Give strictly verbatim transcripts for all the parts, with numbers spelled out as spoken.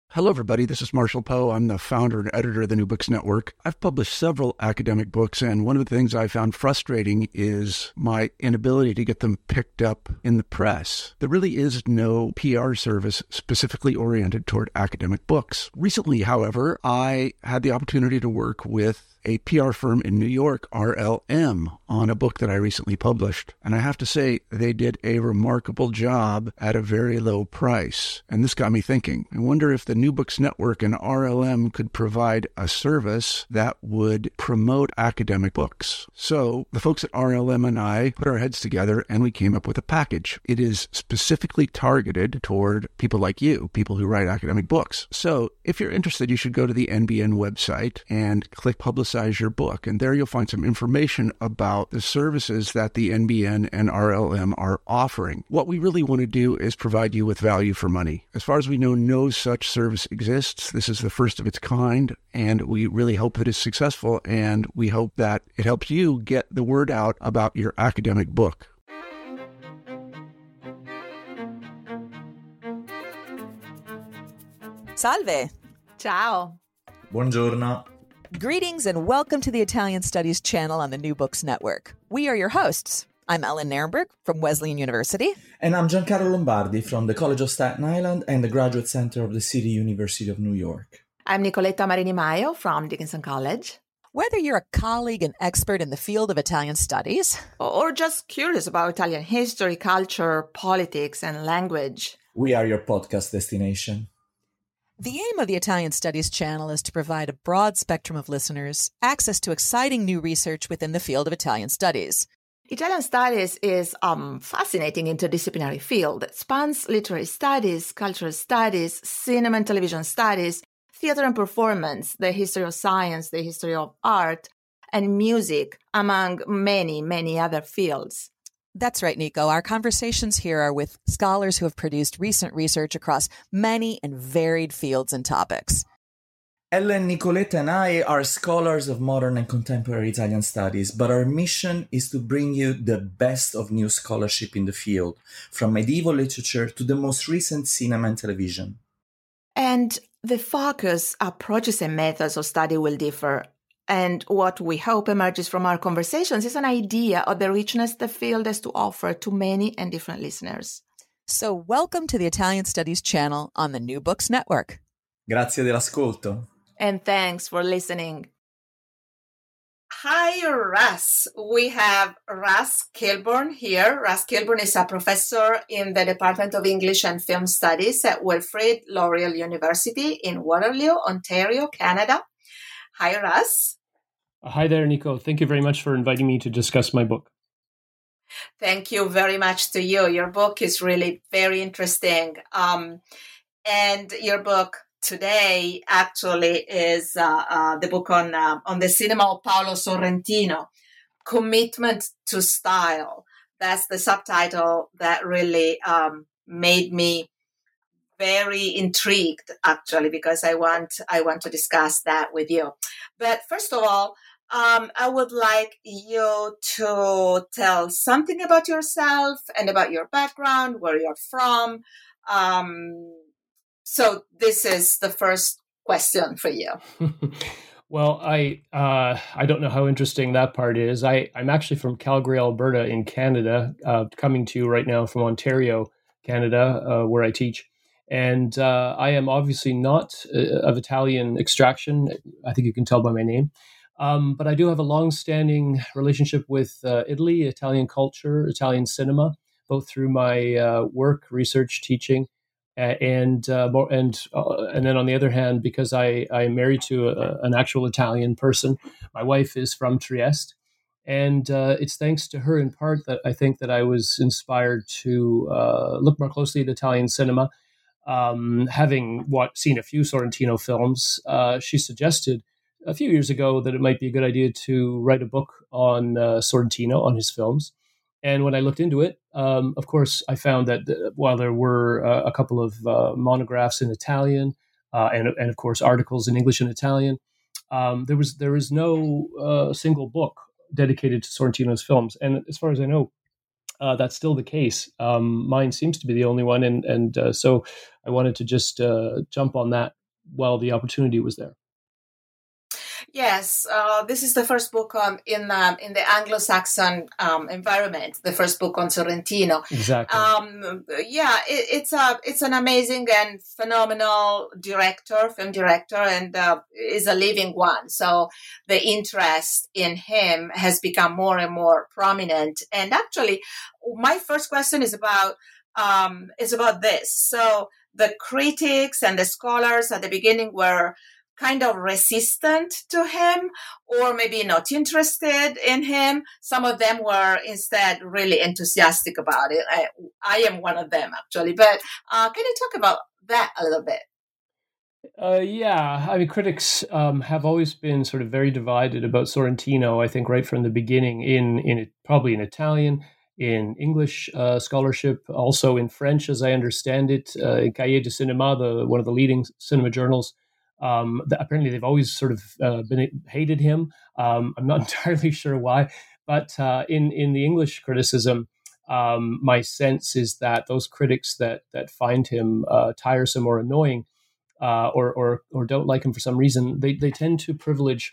Hello, everybody. This is Marshall Poe. I'm the founder and editor of the New Books Network. I've published several academic books, and one of the things I found frustrating is my inability to get them picked up in the press. There really is no P R service specifically oriented toward academic books. Recently, however, I had the opportunity to work with a P R firm in New York, R L M, on a book that I recently published. And I have to say, they did a remarkable job at a very low price. And this got me thinking. I wonder if the New Books Network and R L M could provide a service that would promote academic books. So the folks at R L M and I put our heads together and we came up with a package. It is specifically targeted toward people like you, people who write academic books. So if you're interested, you should go to the N B N website and click Publicize your book. And there you'll find some information about the services that the N B N and R L M are offering. What we really want to do is provide you with value for money. As far as we know, no such service exists. This is the first of its kind, and we really hope that it's successful, and we hope that it helps you get the word out about your academic book. Salve. Ciao. Buongiorno. Greetings and welcome to the Italian Studies channel on the New Books Network. We are your hosts. I'm Ellen Nirenberg from Wesleyan University. And I'm Giancarlo Lombardi from the College of Staten Island and the Graduate Center of the City University of New York. I'm Nicoletta Marini Maio from Dickinson College. Whether you're a colleague and expert in the field of Italian studies, or just curious about Italian history, culture, politics, and language, we are your podcast destination. the aim of the Italian Studies channel is to provide a broad spectrum of listeners access to exciting new research within the field of Italian studies. Italian studies is a um, fascinating interdisciplinary field that spans literary studies, cultural studies, cinema and television studies, theater and performance, the history of science, the history of art, and music, among many, many other fields. That's right, Nico. Our conversations here are with scholars who have produced recent research across many and varied fields and topics. Ellen, Nicoletta, and I are scholars of modern and contemporary Italian studies, but our mission is to bring you the best of new scholarship in the field, from medieval literature to the most recent cinema and television. And the focus, approaches, and methods of study will differ. And what we hope emerges from our conversations is an idea of the richness the field has to offer to many and different listeners. So welcome to the Italian Studies channel on the New Books Network. Grazie dell'ascolto. And thanks for listening. Hi, Russ. We have Russ Kilburn here. Russ Kilburn is a professor in the Department of English and Film Studies at Wilfrid Laurier University in Waterloo, Ontario, Canada. Hi, Russ. Hi there, Nico. Thank you very much for inviting me to discuss my book. Thank you very much to you. Your book is really very interesting. Um, and your book today actually is uh, uh, the book on uh, on the cinema of Paolo Sorrentino, Commitment to Style. That's the subtitle that really um, made me very intrigued, actually, because I want I want to discuss that with you. But first of all, um, I would like you to tell something about yourself and about your background, where you're from. Um, so this is the first question for you. Well, I uh, I don't know how interesting that part is. I, I'm actually from Calgary, Alberta in Canada, uh, coming to you right now from Ontario, Canada, uh, where I teach. And uh, I am obviously not uh, of Italian extraction. I think you can tell by my name. Um, but I do have a long-standing relationship with uh, Italy, Italian culture, Italian cinema, both through my uh, work, research, teaching, uh, and uh, more, and uh, and then on the other hand, because I I am married to a, an actual Italian person, my wife is from Trieste, and uh, it's thanks to her in part that I think that I was inspired to uh, look more closely at Italian cinema. Um, having what seen a few Sorrentino films, uh, she suggested a few years ago that it might be a good idea to write a book on uh, Sorrentino, on his films. And when I looked into it, um, of course, I found that the, while there were uh, a couple of uh, monographs in Italian uh, and, and, of course, articles in English and Italian, um, there was there is no uh, single book dedicated to Sorrentino's films. And as far as I know, Uh, that's still the case. Um, mine seems to be the only one, and and uh, so I wanted to just uh, jump on that while the opportunity was there. Yes, uh, this is the first book on in um, in the Anglo-Saxon um, environment. The first book on Sorrentino. Exactly. Um, yeah, it, it's a it's an amazing and phenomenal director, film director, and uh, is a living one. So the interest in him has become more and more prominent. And actually, my first question is about um, is about this. So the critics and the scholars at the beginning were kind of resistant to him, or maybe not interested in him. Some of them were instead really enthusiastic about it. I, I am one of them, actually. But uh, can you talk about that a little bit? Uh, yeah, I mean, critics um, have always been sort of very divided about Sorrentino, I think, right from the beginning, in, in probably in Italian, in English uh, scholarship, also in French, as I understand it, uh, in Cahiers du Cinéma, the, one of the leading cinema journals. Um, the, apparently, they've always sort of uh, been hated him. Um, I'm not entirely sure why, but uh, in in the English criticism, um, my sense is that those critics that that find him uh, tiresome or annoying, uh, or or or don't like him for some reason, they they tend to privilege.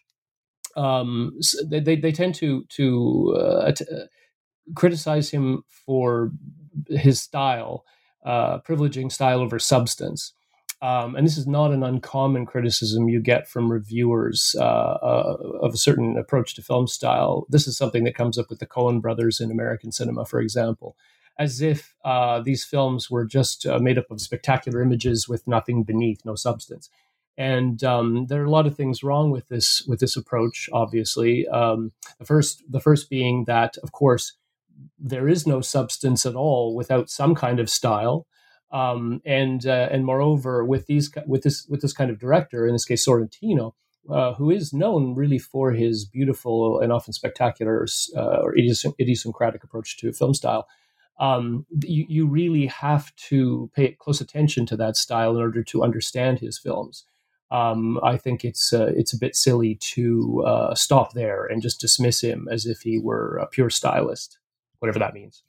Um, they, they they tend to to uh, t- uh, criticize him for his style, uh, privileging style over substance. Um, and this is not an uncommon criticism you get from reviewers uh, uh, of a certain approach to film style. This is something that comes up with the Coen brothers in American cinema, for example, as if uh, these films were just uh, made up of spectacular images with nothing beneath, no substance. And um, there are a lot of things wrong with this with this approach. Obviously, um, the first the first being that, of course, there is no substance at all without some kind of style. Um, and uh, and moreover, with these with this with this kind of director, in this case Sorrentino, uh, who is known really for his beautiful and often spectacular uh, or idiosyncratic approach to film style, um, you, you really have to pay close attention to that style in order to understand his films. Um, I think it's uh, it's a bit silly to uh, stop there and just dismiss him as if he were a pure stylist, whatever that means.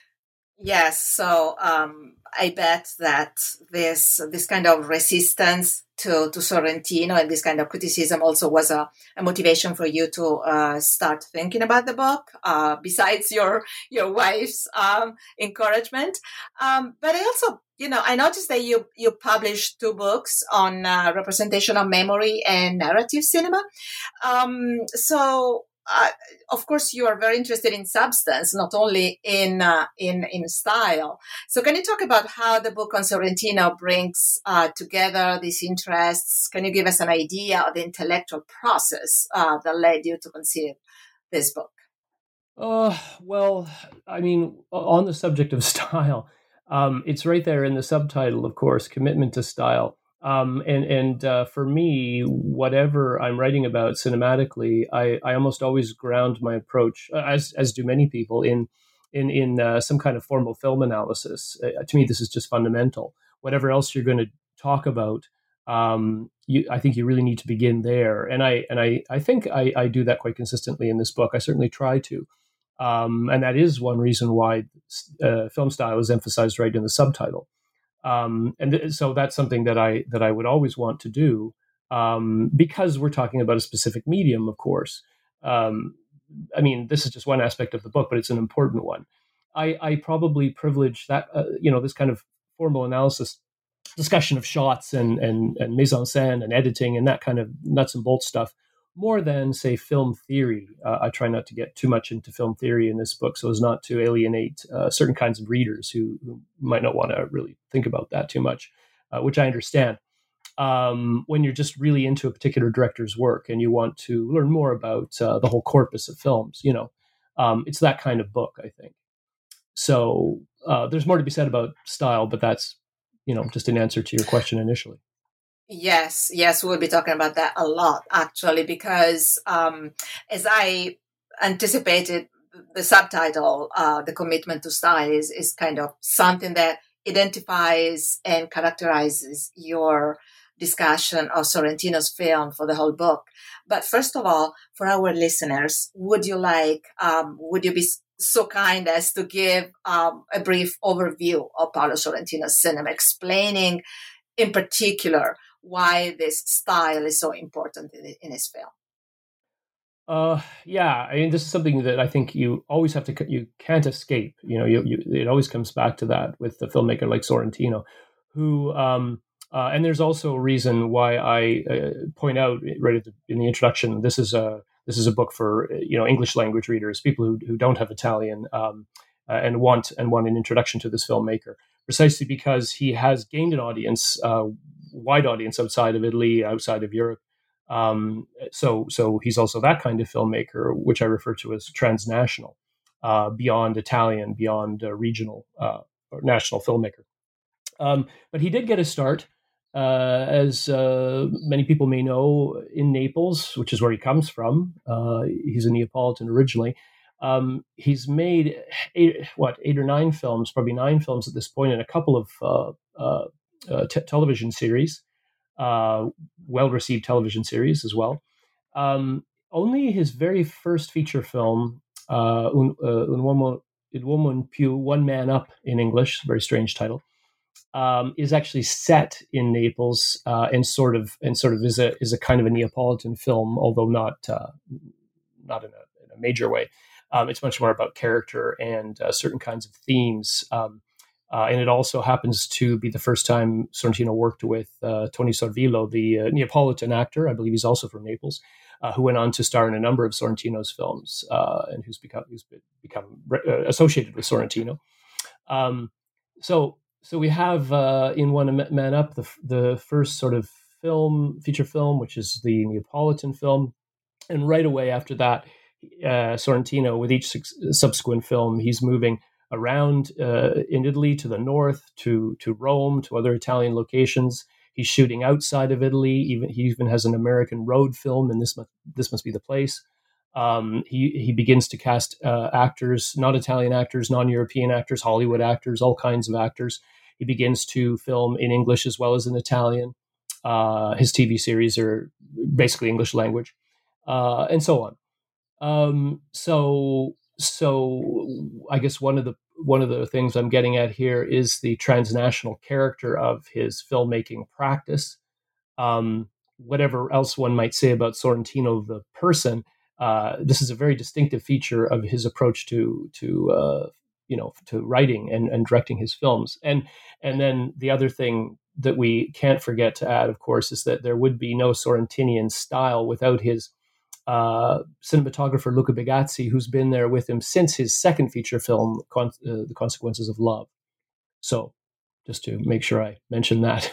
Yes, so um, I bet that this this kind of resistance to, to Sorrentino and this kind of criticism also was a, a motivation for you to uh, start thinking about the book, uh, besides your your wife's um, encouragement. Um, but I also, you know, I noticed that you you published two books on uh, representation of memory and narrative cinema. Um, so. Uh, of course, you are very interested in substance, not only in uh, in in style. So, can you talk about how the book on Sorrentino brings uh, together these interests? Can you give us an idea of the intellectual process uh, that led you to conceive this book? Uh, well, I mean, on the subject of style, um, it's right there in the subtitle, of course, commitment to style. Um, and and uh, for me, whatever I'm writing about cinematically, I, I almost always ground my approach, as as do many people, in in in uh, some kind of formal film analysis. Uh, to me, this is just fundamental. Whatever else you're going to talk about, um, you, I think you really need to begin there. And I and I I think I, I do that quite consistently in this book. I certainly try to, um, and that is one reason why uh, film style is emphasized right in the subtitle. Um, and th- so that's something that I that I would always want to do, um, because we're talking about a specific medium, of course. Um, I mean, this is just one aspect of the book, but it's an important one. I, I probably privilege that, uh, you know, this kind of formal analysis, discussion of shots and, and, and mise en scène and editing and that kind of nuts and bolts stuff, more than, say, film theory. Uh, I try not to get too much into film theory in this book so as not to alienate uh, certain kinds of readers who, who might not want to really think about that too much, uh, which I understand. Um, when you're just really into a particular director's work and you want to learn more about uh, the whole corpus of films, you know, um, it's that kind of book, I think. So uh, there's more to be said about style, but that's, you know, just an answer to your question initially. Yes, yes, we'll be talking about that a lot, actually, because um, as I anticipated, the subtitle, uh, The Commitment to Style, is, is kind of something that identifies and characterizes your discussion of Sorrentino's film for the whole book. But first of all, for our listeners, would you like, um, would you be so kind as to give um, a brief overview of Paolo Sorrentino's cinema, explaining in particular why this style is so important in, in his film. Uh, yeah, I mean, this is something that I think you always have to, you can't escape. You know, you, you it always comes back to that with a filmmaker like Sorrentino, who, um, uh, and there's also a reason why I uh, point out right at the, in the introduction, this is a this is a book for you know English language readers, people who who don't have Italian, um, uh, and want and want an introduction to this filmmaker, precisely because he has gained an audience, uh, wide audience outside of Italy, outside of Europe. Um, so, so he's also that kind of filmmaker, which I refer to as transnational, uh, beyond Italian, beyond uh, regional, uh, or national filmmaker. Um, but he did get a start, uh, as uh, many people may know, in Naples, which is where he comes from. Uh, he's a Neapolitan originally. Um, he's made eight, what eight or nine films, probably nine films at this point, and a couple of uh, uh, uh, t- television series. Uh, well-received television series as well. Um, only his very first feature film, uh, Un, uh, Un Uomo, Il Uomo in Più, One Man Up in English, very strange title, um, is actually set in Naples, uh, and sort of and sort of is a is a kind of a Neapolitan film, although not uh, not in a, in a major way. Um, it's much more about character and uh, certain kinds of themes. Um, Uh, and it also happens to be the first time Sorrentino worked with uh, Tony Servillo, the uh, Neapolitan actor. I believe he's also from Naples, uh, who went on to star in a number of Sorrentino's films, uh, and who's become who's become uh, associated with Sorrentino. Um, so, so we have uh, in One Man Up the the first sort of film, feature film, which is the Neapolitan film, and right away after that, uh, Sorrentino, with each su- subsequent film, he's moving around uh, in Italy, to the north, to to Rome, to other Italian locations. He's shooting outside of Italy. Even he even has an American road film, and this must this must be the place. Um, he he begins to cast uh, actors, not Italian actors, non-European actors, Hollywood actors, all kinds of actors. He begins to film in English as well as in Italian. Uh, his T V series are basically English language, uh, and so on. Um, so. So I guess one of the one of the things I'm getting at here is the transnational character of his filmmaking practice. Um, whatever else one might say about Sorrentino, the person, uh, this is a very distinctive feature of his approach to to uh, you know to writing and, and directing his films. And and then the other thing that we can't forget to add, of course, is that there would be no Sorrentinian style without his Uh, cinematographer Luca Bigazzi, who's been there with him since his second feature film, Con- uh, The Consequences of Love. So, just to make sure I mention that.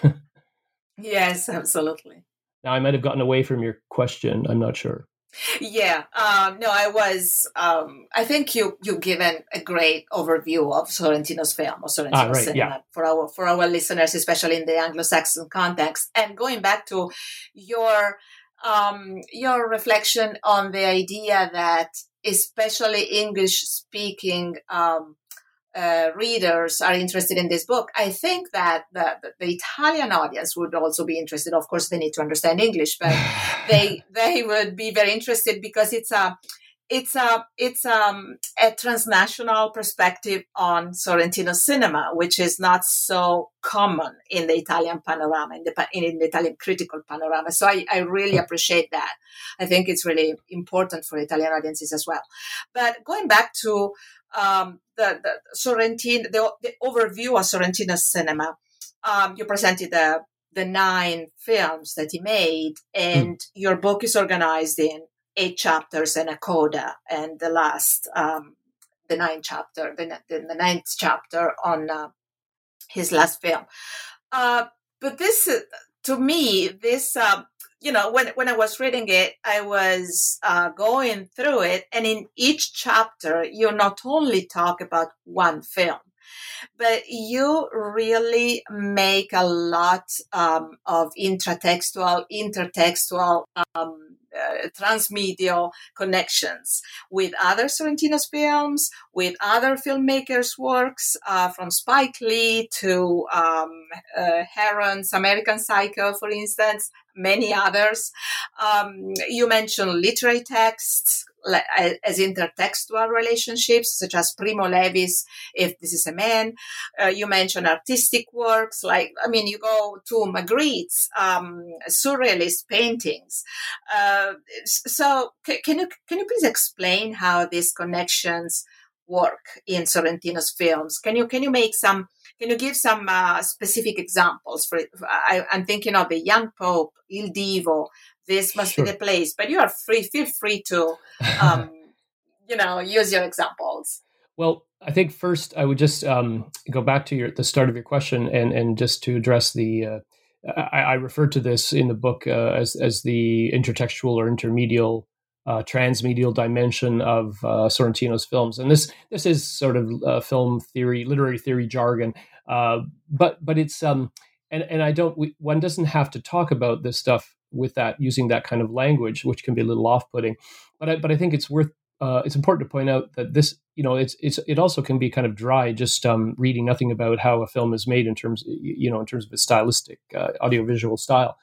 Yes, absolutely. Now, I might have gotten away from your question. I'm not sure. Yeah, um, no, I was. Um, I think you you've given a great overview of Sorrentino's film, or Sorrentino's ah, right, cinema, yeah. for our for our listeners, especially in the Anglo-Saxon context. And going back to your. Um, your reflection on the idea that especially English-speaking um, uh, readers are interested in this book, I think that the, the Italian audience would also be interested. Of course, they need to understand English, but they they would be very interested because it's a it's a it's um, a transnational perspective on Sorrentino cinema, which is not so common in the Italian panorama, in the in the Italian critical panorama. So I, I really appreciate that. I think it's really important for Italian audiences as well. But going back to um, the, the Sorrentino, the, the overview of Sorrentino's cinema, um, you presented the the nine films that he made, and mm. your book is organized in eight chapters and a coda, and the last, um, the ninth chapter, the, the, the ninth chapter on uh, his last film. Uh, but this, uh, to me, this, uh, you know, when, when I was reading it, I was uh, going through it, and in each chapter, you not only talk about one film, but you really make a lot um, of intratextual, intertextual, um, uh, transmedial connections with other Sorrentino's films, with other filmmakers' works, uh, from Spike Lee to um, uh, Heron's American Psycho, for instance, many others. Um, you mentioned literary texts, as intertextual relationships, such as Primo Levi's If This Is a Man. Uh, you mentioned artistic works, like, I mean, you go to Magritte's um, surrealist paintings. Uh, so c- can you can you please explain how these connections work in Sorrentino's films? Can you can you make some Can you give some uh, specific examples? For I, I'm thinking of The Young Pope, Il Divo. This must sure. be the place. But you are free. Feel free to, um, you know, use your examples. Well, I think first I would just um, go back to your the start of your question and and just to address the. Uh, I, I referred to this in the book uh, as as the intertextual or intermedial. Uh, transmedial dimension of uh, Sorrentino's films, and this this is sort of uh, film theory, literary theory jargon, uh, but but it's um and and I don't we, one doesn't have to talk about this stuff with that using that kind of language, which can be a little off-putting, but I, but I think it's worth uh, it's important to point out that this you know it's it's it also can be kind of dry just um, reading nothing about how a film is made in terms you know in terms of its stylistic uh, audiovisual style.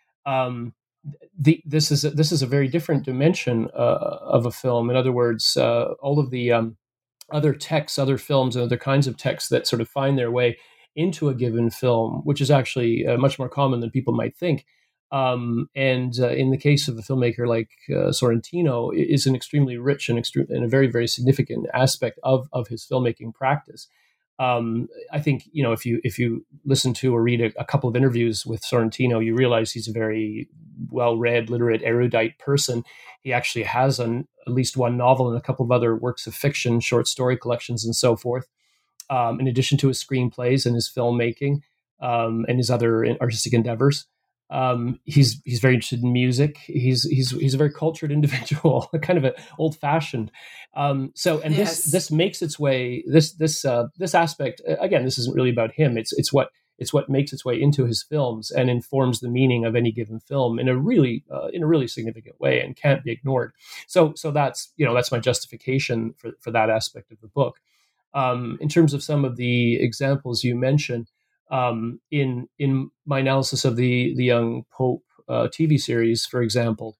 Um, The, this is a, this is a very different dimension uh, of a film. In other words, uh, all of the um, other texts, other films, and other kinds of texts that sort of find their way into a given film, which is actually uh, much more common than people might think. Um, and uh, in the case of a filmmaker like uh, Sorrentino, it is an extremely rich and, extre- and a very, very significant aspect of of his filmmaking practice. Um, I think, you know, if you if you listen to or read a, a couple of interviews with Sorrentino, you realize he's a very well-read, literate, erudite person. He actually has an, at least one novel and a couple of other works of fiction, short story collections, and so forth, um, in addition to his screenplays and his filmmaking um, and his other artistic endeavors. Um, he's he's very interested in music. He's he's he's a very cultured individual, kind of an old-fashioned. Um, so, and yes. this this makes its way. This this uh, this aspect again. This isn't really about him. It's it's what it's what makes its way into his films and informs the meaning of any given film in a really uh, in a really significant way and can't be ignored. So so that's you know that's my justification for for that aspect of the book. Um, in terms of some of the examples you mentioned. Um, in in my analysis of the the Young Pope uh, T V series, for example,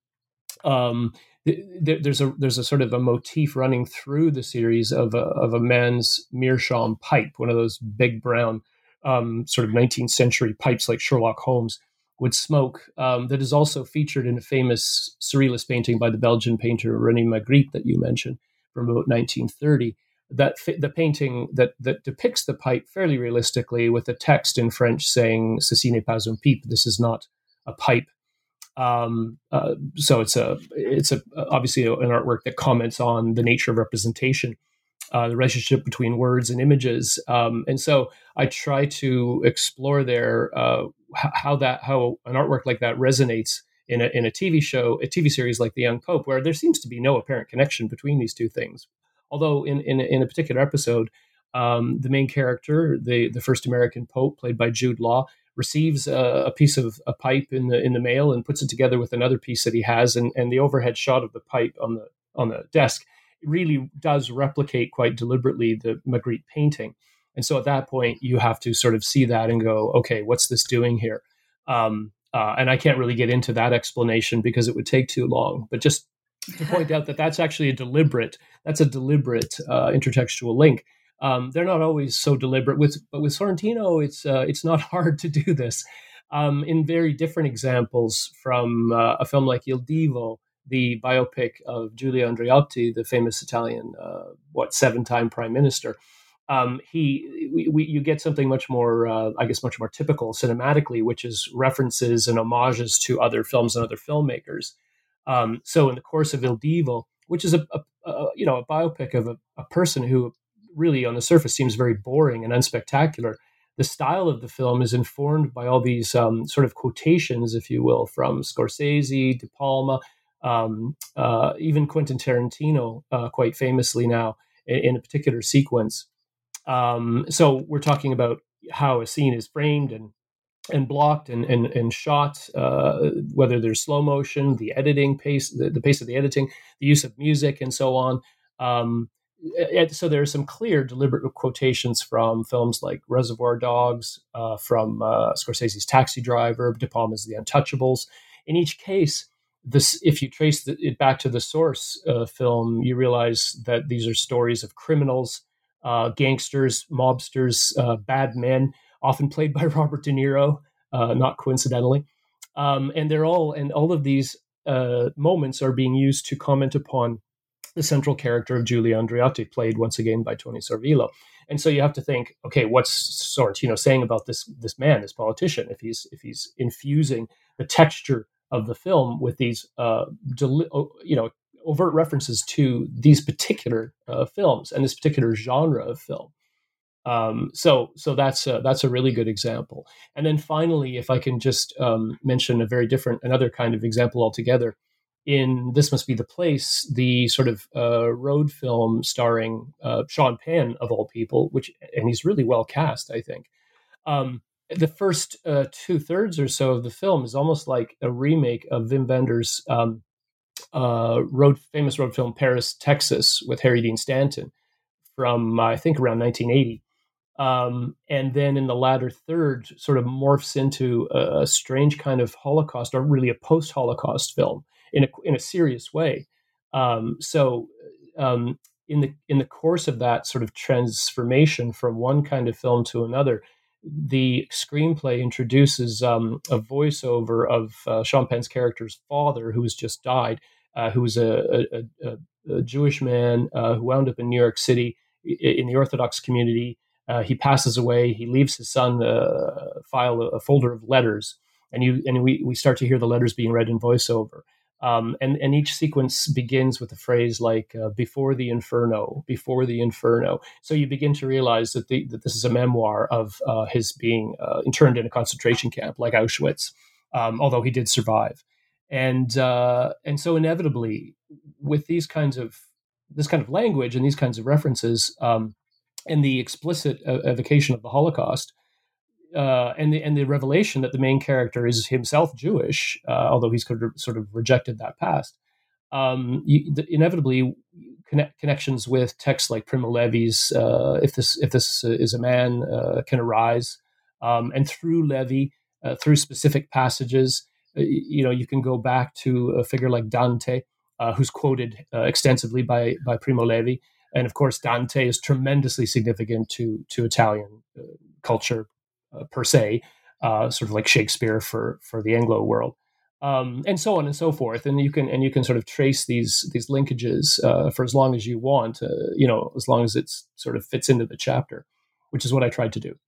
um, th- th- there's a there's a sort of a motif running through the series of a of a man's meerschaum pipe, one of those big brown um, sort of nineteenth century pipes like Sherlock Holmes would smoke. Um, that is also featured in a famous surrealist painting by the Belgian painter René Magritte that you mentioned from about nineteen thirty. That the painting that that depicts the pipe fairly realistically with a text in French saying "Ceci n'est pas un pipe." This is not a pipe. Um, uh, so it's a it's a obviously an artwork that comments on the nature of representation, uh, the relationship between words and images. Um, and so I try to explore there uh, how that how an artwork like that resonates in a in a T V show, a T V series like The Young Pope, where there seems to be no apparent connection between these two things. Although in, in, in a particular episode, um, the main character, the, the first American Pope, played by Jude Law, receives a, a piece of a pipe in the in the mail and puts it together with another piece that he has, and, and the overhead shot of the pipe on the on the desk really does replicate quite deliberately the Magritte painting. And so at that point, you have to sort of see that and go, okay, what's this doing here? Um, uh, and I can't really get into that explanation because it would take too long. But just to point out that that's actually a deliberate, that's a deliberate uh, intertextual link. Um, they're not always so deliberate with, but with Sorrentino, it's uh, it's not hard to do this. Um, in very different examples from uh, a film like Il Divo, the biopic of Giulio Andreotti, the famous Italian, uh, what seven-time prime minister. Um, he, we, we, you get something much more, uh, I guess, much more typical cinematically, which is references and homages to other films and other filmmakers. Um, so in the course of Il Divo, which is a, a, a you know a biopic of a, a person who really on the surface seems very boring and unspectacular, the style of the film is informed by all these um, sort of quotations, if you will, from Scorsese, De Palma, um, uh, even Quentin Tarantino, uh, quite famously now in, in a particular sequence. Um, so we're talking about how a scene is framed and and blocked and and, and shot, uh, whether there's slow motion, the editing pace, the, the pace of the editing, the use of music, and so on. Um, so there are some clear, deliberate quotations from films like Reservoir Dogs, uh, from uh, Scorsese's Taxi Driver, De Palma's The Untouchables. In each case, this, if you trace the, it back to the source uh, film, you realize that these are stories of criminals, uh, gangsters, mobsters, uh, bad men, often played by Robert De Niro, uh, not coincidentally. Um, and they're all, and all of these uh, moments are being used to comment upon the central character of Giulio Andreotti, played once again by Tony Servillo. And so you have to think, okay, what's Sorrentino saying about this this man, this politician, if he's if he's infusing the texture of the film with these uh, deli- you know overt references to these particular uh, films and this particular genre of film. Um, so so that's a, that's a really good example. And then finally, if I can just um, mention a very different, another kind of example altogether. In This Must Be the Place, the sort of uh, road film starring uh, Sean Penn, of all people, which and he's really well cast, I think. Um, the first uh, two thirds or so of the film is almost like a remake of Wim Wenders' um, uh, road famous road film Paris, Texas, with Harry Dean Stanton from I think around nineteen eighty. Um, and then in the latter third, sort of morphs into a, a strange kind of Holocaust, or really a post-Holocaust film. In a in a serious way, um, so um, in the in the course of that sort of transformation from one kind of film to another, the screenplay introduces um, a voiceover of uh, Sean Penn's character's father, who has just died, uh, who was a, a, a, a Jewish man uh, who wound up in New York City in the Orthodox community. Uh, he passes away. He leaves his son uh, file a, a folder of letters, and you and we we start to hear the letters being read in voiceover. Um, and, and each sequence begins with a phrase like uh, "before the inferno, before the inferno." So you begin to realize that, the, that this is a memoir of uh, his being uh, interned in a concentration camp like Auschwitz, um, although he did survive. And uh, and so inevitably, with these kinds of this kind of language and these kinds of references, um, and the explicit uh, evocation of the Holocaust. Uh, and the and the revelation that the main character is himself Jewish, uh, although he's sort of, sort of rejected that past, um, you, the, inevitably connect, connections with texts like Primo Levi's uh, "If this if this is a man" uh, can arise, um, and through Levi, uh, through specific passages, uh, you know, you can go back to a figure like Dante, uh, who's quoted uh, extensively by by Primo Levi, and of course Dante is tremendously significant to to Italian uh, culture. Uh, per se, uh, sort of like Shakespeare for for the Anglo world, um, and so on and so forth. And you can and you can sort of trace these these linkages uh, for as long as you want, uh, you know, as long as it's sort of fits into the chapter, which is what I tried to do.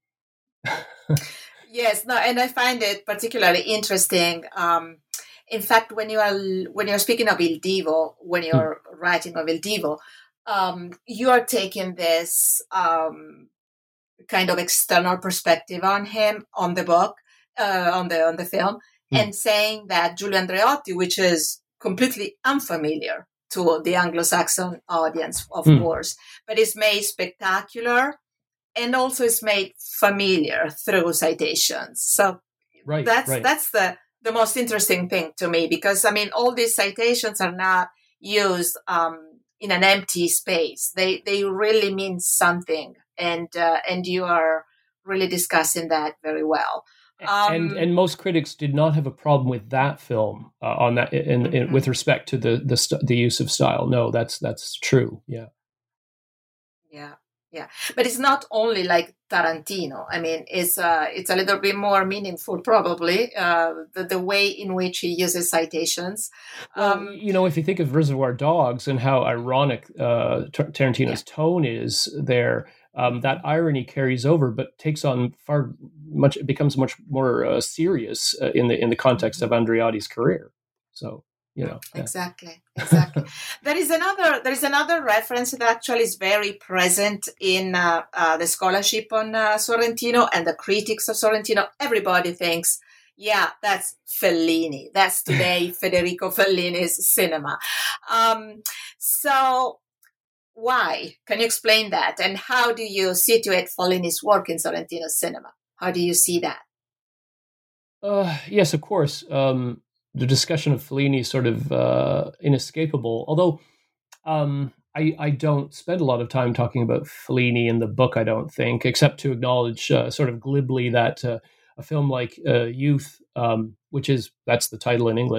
Yes, no, and I find it particularly interesting. Um, in fact, when you are when you're speaking of Il Divo, when you're hmm. writing of Il Divo, um, you are taking this. Um, kind of external perspective on him, on the book, uh, on the on the film, mm. and saying that Giulio Andreotti, which is completely unfamiliar to the Anglo-Saxon audience, of mm. course, but is made spectacular and also is made familiar through citations. So right, that's right. that's the, the most interesting thing to me, because, I mean, all these citations are not used um, in an empty space. They they really mean something. And uh, and you are really discussing that very well. Um, and and most critics did not have a problem with that film uh, on that in, mm-hmm. in, with respect to the the st- the use of style. No, that's that's true. Yeah, yeah, yeah. But it's not only like Tarantino. I mean, it's uh, it's a little bit more meaningful, probably, uh, the the way in which he uses citations. Well, um, you know, if you think of Reservoir Dogs and how ironic uh, Tar- Tarantino's yeah. tone is there. Um, that irony carries over, but takes on far much. It becomes much more uh, serious uh, in the in the context of Andreotti's career. So you know, yeah. exactly, exactly. there is another there is another reference that actually is very present in uh, uh, the scholarship on uh, Sorrentino and the critics of Sorrentino. Everybody thinks, yeah, that's Fellini. That's today Federico Fellini's cinema. Um, so. Why? Can you explain that? And how do you situate Fellini's work in Sorrentino's cinema? How do you see that? Uh, yes, of course. Um, the discussion of Fellini is sort of uh, inescapable, although um, I, I don't spend a lot of time talking about Fellini in the book, I don't think, except to acknowledge uh, sort of glibly that uh, a film like uh, Youth, um, which is, that's the title in English,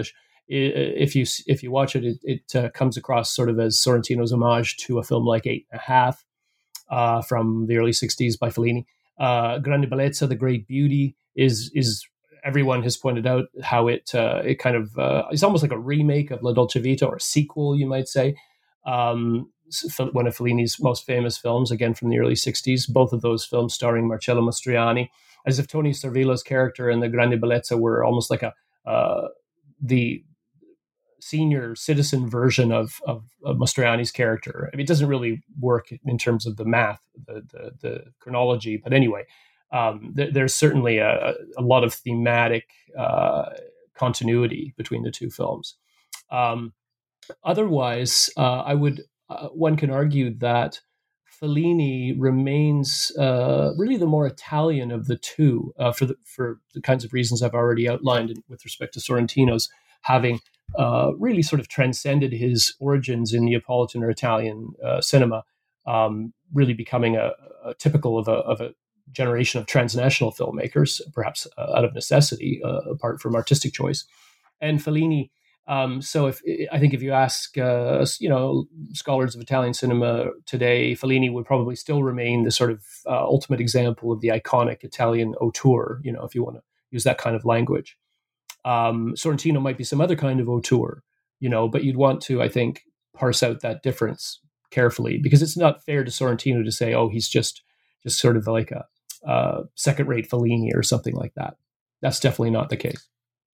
if you if you watch it, it, it uh, comes across sort of as Sorrentino's homage to a film like Eight and a Half uh, from the early sixties by Fellini. Uh, Grande Bellezza, The Great Beauty, is is everyone has pointed out how it uh, it kind of uh, it's almost like a remake of La Dolce Vita, or a sequel, you might say. Um, one of Fellini's most famous films, again from the early sixties. Both of those films starring Marcello Mastroianni, as if Tony Servillo's character in the Grande Bellezza were almost like a uh, the senior citizen version of, of, of Mastroianni's character. I mean, it doesn't really work in terms of the math, the the, the chronology, but anyway, um, th- there's certainly a, a lot of thematic uh, continuity between the two films. Um, otherwise, uh, I would uh, one can argue that Fellini remains uh, really the more Italian of the two, uh, for the for the kinds of reasons I've already outlined in, with respect to Sorrentino's having uh, really sort of transcended his origins in Neapolitan or Italian uh, cinema, um, really becoming a, a typical of a, of a generation of transnational filmmakers, perhaps uh, out of necessity, uh, apart from artistic choice. And Fellini. Um, so if I think if you ask, uh, you know, scholars of Italian cinema today, Fellini would probably still remain the sort of uh, ultimate example of the iconic Italian auteur, you know, if you want to use that kind of language. Um, Sorrentino might be some other kind of auteur, you know, but you'd want to, I think, parse out that difference carefully, because it's not fair to Sorrentino to say, oh, he's just just sort of like a uh, second-rate Fellini or something like that. That's definitely not the case.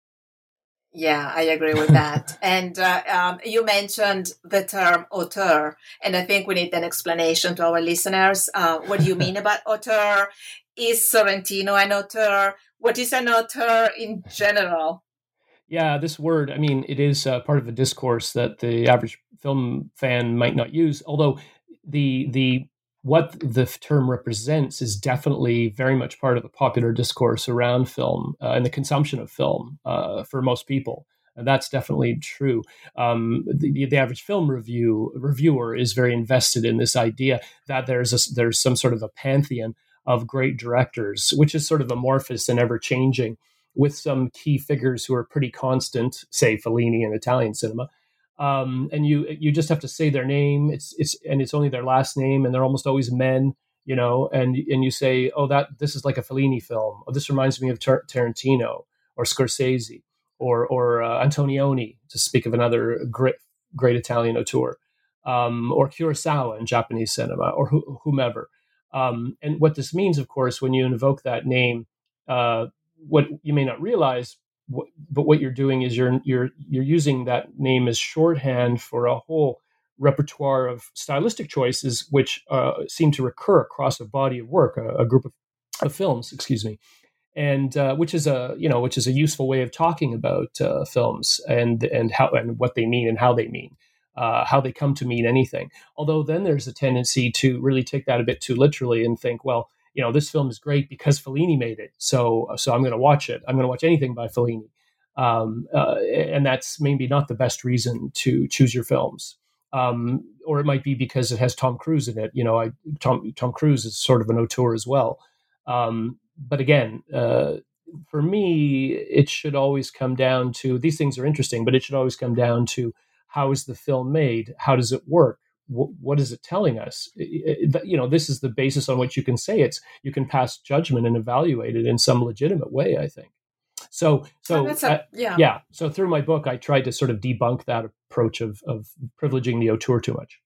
Yeah, I agree with that. and uh, um, you mentioned the term auteur, and I think we need an explanation to our listeners. Uh, what do you mean about auteur? Is Sorrentino an auteur? What is an auteur in general? Yeah, this word, I mean, it is uh, part of a discourse that the average film fan might not use, although the the what the term represents is definitely very much part of the popular discourse around film uh, and the consumption of film uh, for most people. And that's definitely true. Um, the, the average film review reviewer is very invested in this idea that there's a, there's some sort of a pantheon of great directors, which is sort of amorphous and ever-changing, with some key figures who are pretty constant, say Fellini in Italian cinema. Um, and you you just have to say their name. It's it's and it's only their last name, and they're almost always men, you know. And and you say, oh, that this is like a Fellini film. Oh, this reminds me of Tar- Tarantino or Scorsese or or uh, Antonioni, to speak of another great great Italian auteur, um, or Kurosawa in Japanese cinema, or wh- whomever. Um, and what this means, of course, when you invoke that name, uh, what you may not realize. But what you're doing is you're you're you're using that name as shorthand for a whole repertoire of stylistic choices, which uh, seem to recur across a body of work, a, a group of, of films, excuse me, and uh, which is a you know which is a useful way of talking about uh, films and and how and what they mean and how they mean, uh, how they come to mean anything. Although then there's a tendency to really take that a bit too literally and think, well, you know, this film is great because Fellini made it, so so I'm going to watch it. I'm going to watch anything by Fellini, um, uh, and that's maybe not the best reason to choose your films. Um, or it might be because it has Tom Cruise in it. You know, I, Tom Tom Cruise is sort of an auteur as well. Um, but again, uh, for me, it should always come down to, these things are interesting, but it should always come down to, how is the film made? How does it work? What is it telling us? You know, this is the basis on which you can say it's, you can pass judgment and evaluate it in some legitimate way, I think. So, so oh, a, yeah. I, yeah. So through my book, I tried to sort of debunk that approach of, of privileging the auteur too much.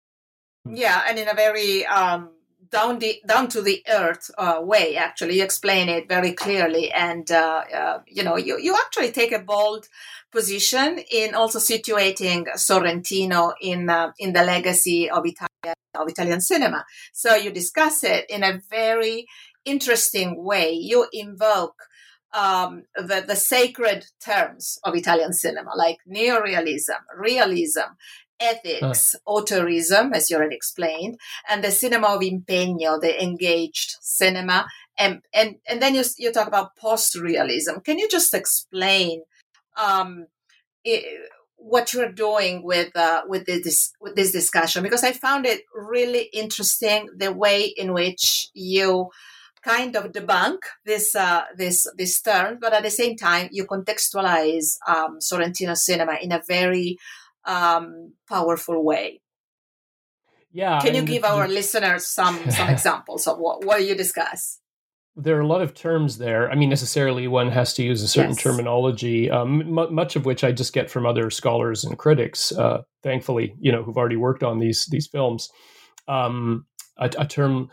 Yeah. And in a very um, down the, down to the earth uh, way, actually, you explain it very clearly. And, uh, uh, you know, you, you actually take a bold position in also situating Sorrentino in uh, in the legacy of Italian of Italian cinema. So you discuss it in a very interesting way. You invoke um, the the sacred terms of Italian cinema, like neorealism, realism, ethics, huh. auteurism, as you already explained, and the cinema of impegno, the engaged cinema, and and and then you you talk about post-realism. Can you just explain Um, it, what you're doing with uh, with this with this discussion? Because I found it really interesting, the way in which you kind of debunk this uh, this this term, but at the same time, you contextualize um, Sorrentino cinema in a very um, powerful way. Yeah. Can you give the, our the, listeners some some examples of what, what you discuss? There are a lot of terms there. I mean, necessarily one has to use a certain Yes. terminology, um, m- much of which I just get from other scholars and critics, uh, thankfully, you know, who've already worked on these these films. Um, a, a term.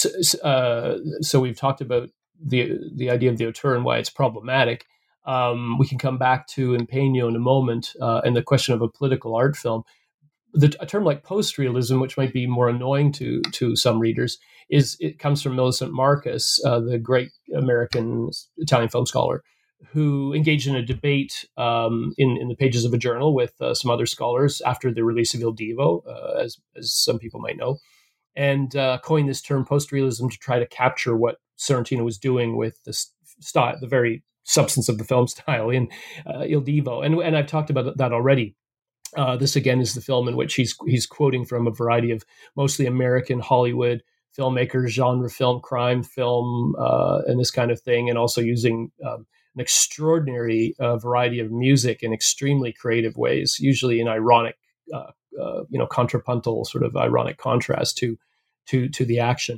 Uh, so we've talked about the the idea of the auteur and why it's problematic. Um, we can come back to Impegno in a moment, uh, and the question of a political art film. The, a term like post-realism, which might be more annoying to to some readers, is it comes from Millicent Marcus, uh, the great American Italian film scholar, who engaged in a debate um, in in the pages of a journal with uh, some other scholars after the release of Il Divo, uh, as as some people might know, and uh, coined this term post-realism to try to capture what Sorrentino was doing with the style, the very substance of the film style in uh, Il Divo, and and I've talked about that already. Uh, this again is the film in which he's he's quoting from a variety of mostly American Hollywood filmmakers, genre film, crime film, uh, and this kind of thing, and also using um, an extraordinary uh, variety of music in extremely creative ways, usually in ironic, uh, uh, you know, contrapuntal sort of ironic contrast to to to the action.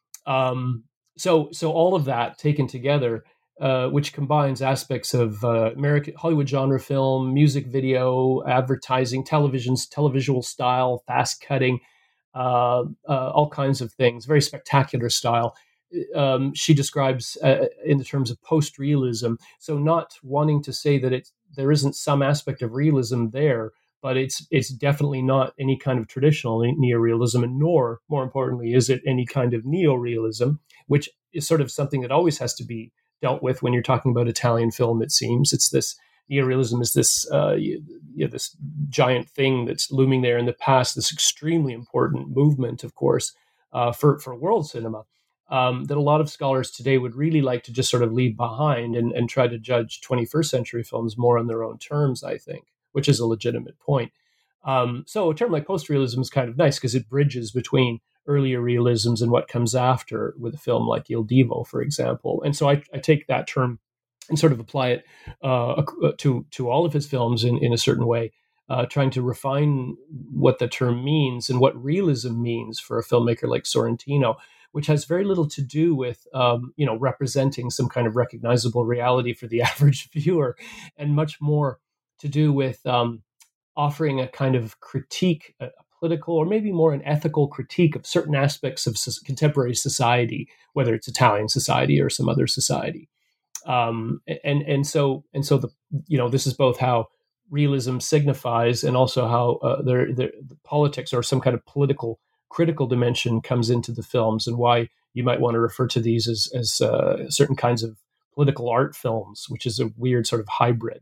Um, so so all of that taken together. Uh, which combines aspects of uh, American Hollywood genre film, music video, advertising, television's televisual style, fast cutting, uh, uh, all kinds of things, very spectacular style. Um, she describes uh, in the terms of post-realism. So not wanting to say that it there isn't some aspect of realism there, but it's it's definitely not any kind of traditional neorealism, and nor, more importantly, is it any kind of neorealism, which is sort of something that always has to be dealt with when you're talking about Italian film. It seems it's this neorealism is this uh, you, you know, this giant thing that's looming there in the past. This extremely important movement, of course, uh, for for world cinema um, that a lot of scholars today would really like to just sort of leave behind and, and try to judge twenty-first century films more on their own terms. I think, which is a legitimate point. Um, so a term like post-realism is kind of nice because it bridges between earlier realisms and what comes after with a film like Il Divo, for example. And so I, I take that term and sort of apply it uh, to to all of his films in, in a certain way, uh, trying to refine what the term means and what realism means for a filmmaker like Sorrentino, which has very little to do with um, you know representing some kind of recognizable reality for the average viewer, and much more to do with um, offering a kind of critique, a political or maybe more an ethical critique of certain aspects of so- contemporary society, whether it's Italian society or some other society. Um, and and so and so the you know this is both how realism signifies and also how uh, there the politics or some kind of political critical dimension comes into the films, and why you might want to refer to these as as uh, certain kinds of political art films, which is a weird sort of hybrid.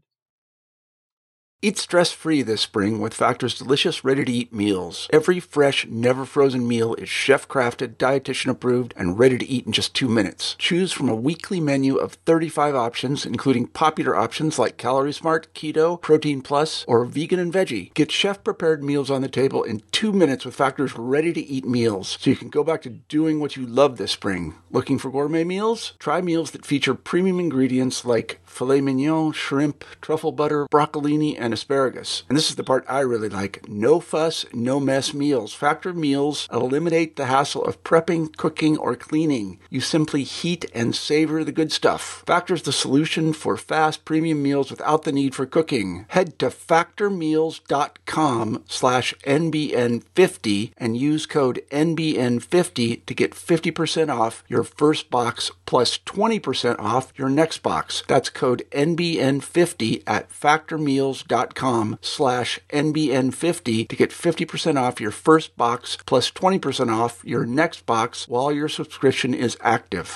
Eat stress-free this spring with Factor's delicious, ready-to-eat meals. Every fresh, never-frozen meal is chef-crafted, dietitian-approved, and ready to eat in just two minutes. Choose from a weekly menu of thirty-five options, including popular options like Calorie Smart, Keto, Protein Plus, or Vegan and Veggie. Get chef-prepared meals on the table in two minutes with Factor's ready-to-eat meals, so you can go back to doing what you love this spring. Looking for gourmet meals? Try meals that feature premium ingredients like filet mignon, shrimp, truffle butter, broccolini, and asparagus. And this is the part I really like. No fuss, no mess meals. Factor meals eliminate the hassle of prepping, cooking, or cleaning. You simply heat and savor the good stuff. Factor's the solution for fast premium meals without the need for cooking. Head to factormeals.com slash NBN50 and use code N B N fifty to get fifty percent off your first box plus twenty percent off your next box. That's code N B N fifty at factormeals.com slash NBN50 to get fifty percent off your first box plus twenty percent off your next box while your subscription is active.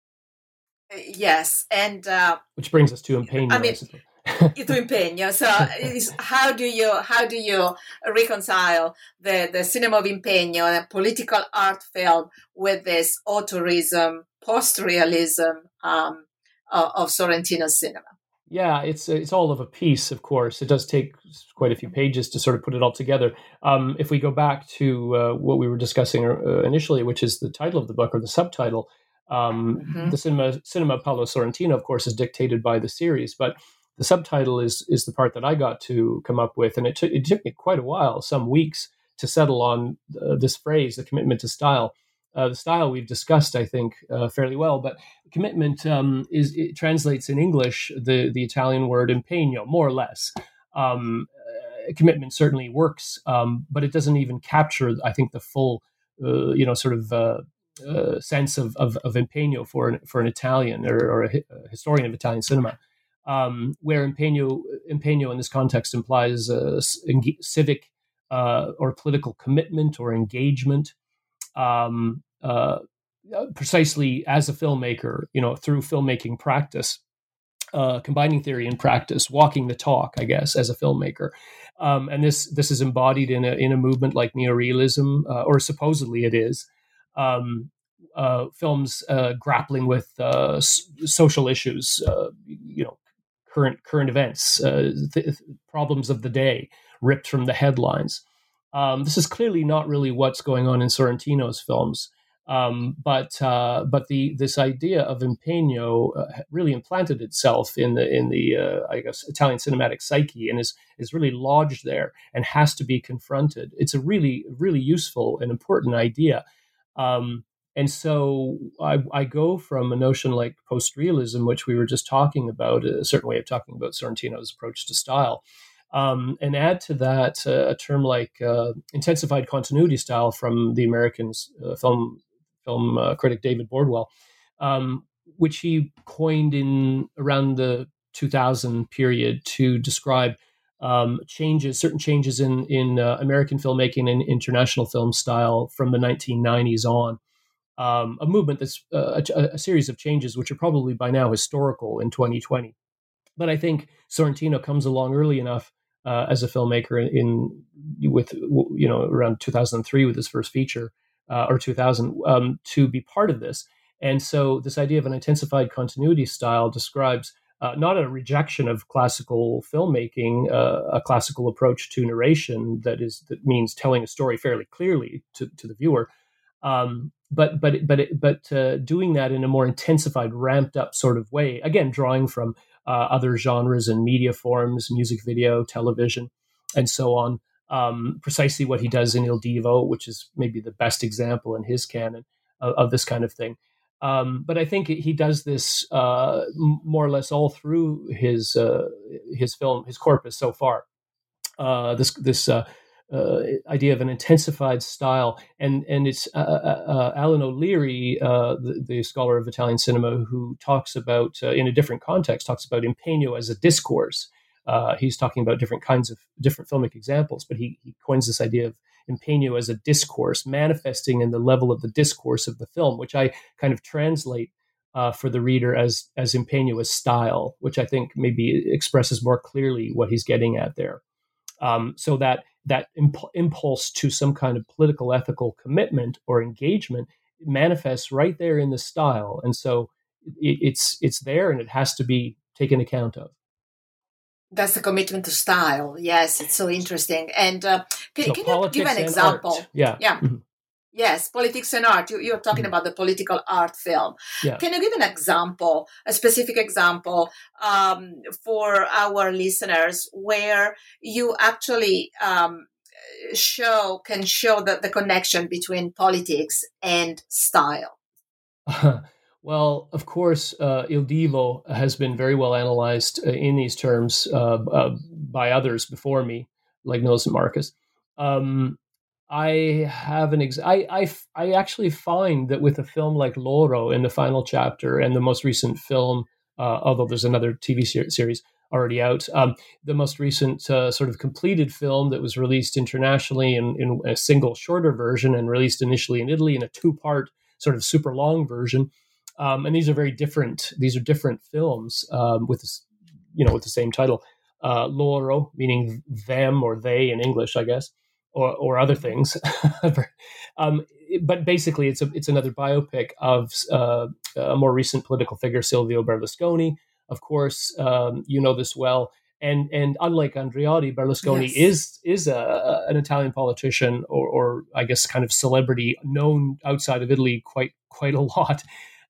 Yes, and uh, which brings us to Impegno. I mean, to Impegno. So, how do you how do you reconcile the the cinema of Impegno, a political art film, with this auteurism, post-realism um, of, of Sorrentino's cinema? Yeah, it's it's all of a piece, of course. It does take quite a few pages to sort of put it all together. Um, if we go back to uh, what we were discussing uh, initially, which is the title of the book or the subtitle, Um, Mm-hmm. the cinema, cinema Paolo Sorrentino, of course, is dictated by the series, but the subtitle is is the part that I got to come up with, and it took it took me quite a while, some weeks, to settle on uh, this phrase, the commitment to style. Uh, the style we've discussed, I think, uh, fairly well, but commitment um, is it translates in English the the Italian word impegno, more or less. Um, uh, commitment certainly works, um, but it doesn't even capture, I think, the full, uh, you know, sort of uh, uh, sense of, of of impegno for an, for an Italian or, or a, a historian of Italian cinema. Um, where impegno, impegno in this context implies uh, civic uh, or political commitment or engagement, um, uh, precisely as a filmmaker, you know, through filmmaking practice, uh, combining theory and practice, walking the talk, I guess, as a filmmaker. Um, and this this is embodied in a in a movement like neorealism, uh, or supposedly it is. Um, uh, films uh, grappling with uh, s- social issues, uh, you know, current current events, uh, th- problems of the day, ripped from the headlines. Um, this is clearly not really what's going on in Sorrentino's films, um, but uh, but the this idea of impegno uh, really implanted itself in the in the uh, I guess Italian cinematic psyche and is is really lodged there and has to be confronted. It's a really really useful and important idea. Um, And so I, I go from a notion like post-realism, which we were just talking about, a certain way of talking about Sorrentino's approach to style, um, and add to that uh, a term like uh, intensified continuity style from the American uh, film film uh, critic David Bordwell, um, which he coined in around the two thousand period to describe um, changes, certain changes in in uh, American filmmaking and international film style from the nineteen nineties on. Um, a movement that's uh, a, a series of changes which are probably by now historical in twenty twenty. But I think Sorrentino comes along early enough uh, as a filmmaker in, in with you know around two thousand three with his first feature uh, or two thousand um, to be part of this. And so this idea of an intensified continuity style describes uh, not a rejection of classical filmmaking, uh, a classical approach to narration that is that means telling a story fairly clearly to, to the viewer. Um, but but but but uh, doing that in a more intensified, ramped up sort of way. Again, drawing from uh, other genres and media forms, music video, television, and so on. Um, precisely what he does in Il Divo, which is maybe the best example in his canon of, of this kind of thing. Um, but I think he does this uh, more or less all through his uh, his film, his corpus so far. Uh, this this. Uh, Uh, idea of an intensified style, and and it's uh, uh, Alan O'Leary, uh, the, the scholar of Italian cinema, who talks about uh, in a different context, talks about impegno as a discourse. Uh, he's talking about different kinds of different filmic examples, but he, he coins this idea of impegno as a discourse, manifesting in the level of the discourse of the film, which I kind of translate uh, for the reader as as impegno as style, which I think maybe expresses more clearly what he's getting at there. Um, so that that imp- impulse to some kind of political, ethical commitment or engagement manifests right there in the style, and so it, it's it's there, and it has to be taken account of. That's the commitment to style. Yes, it's so interesting. And uh, can, so can you give an example? Art. Yeah, yeah. Mm-hmm. Yes, politics and art. You, you're talking mm-hmm. about the political art film. Yeah. Can you give an example, a specific example um, for our listeners where you actually um, show, can show the, the connection between politics and style? Well, of course, uh, Il Divo has been very well analyzed uh, in these terms uh, uh, by others before me, like Millicent Marcus. Um, I have an ex- I, I, I actually find that with a film like Loro in the final chapter and the most recent film, uh, although there's another T V ser- series already out, um, the most recent uh, sort of completed film that was released internationally in, in a single shorter version and released initially in Italy in a two-part sort of super long version. Um, and these are very different. These are different films um, with, this, you know, with the same title, uh, Loro, meaning them or they in English, I guess. Or, or other things, um, but basically, it's a it's another biopic of uh, a more recent political figure, Silvio Berlusconi. Of course, um, you know this well, and and unlike Andreotti, Berlusconi yes. is is a, an Italian politician, or, or I guess kind of celebrity known outside of Italy quite quite a lot.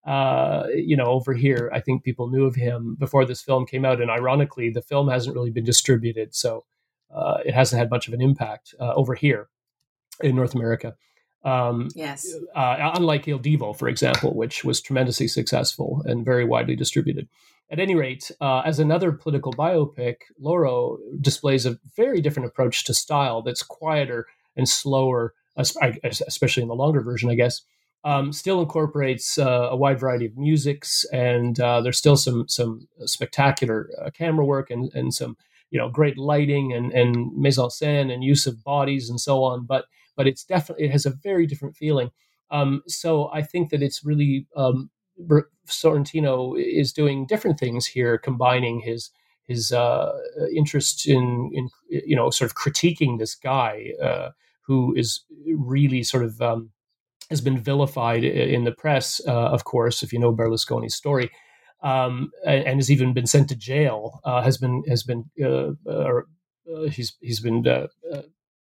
Uh, you know, over here, I think people knew of him before this film came out. And ironically, the film hasn't really been distributed, so uh, it hasn't had much of an impact uh, over here in North America. Um, yes. Uh, unlike Il Divo, for example, which was tremendously successful and very widely distributed. At any rate, uh, as another political biopic, Loro displays a very different approach to style that's quieter and slower, especially in the longer version, I guess. Um, still incorporates uh, a wide variety of musics, and uh, there's still some some spectacular uh, camera work and, and some you know great lighting and, and mise en scène and use of bodies and so on. But but it's definitely it has a very different feeling. Um, so I think that it's really um, Sorrentino is doing different things here, combining his his uh, interest in in you know sort of critiquing this guy uh, who is really sort of um, has been vilified in the press, uh, of course, if you know Berlusconi's story, um, and, and has even been sent to jail. Uh, has been has been uh, uh, he's he's been uh, uh,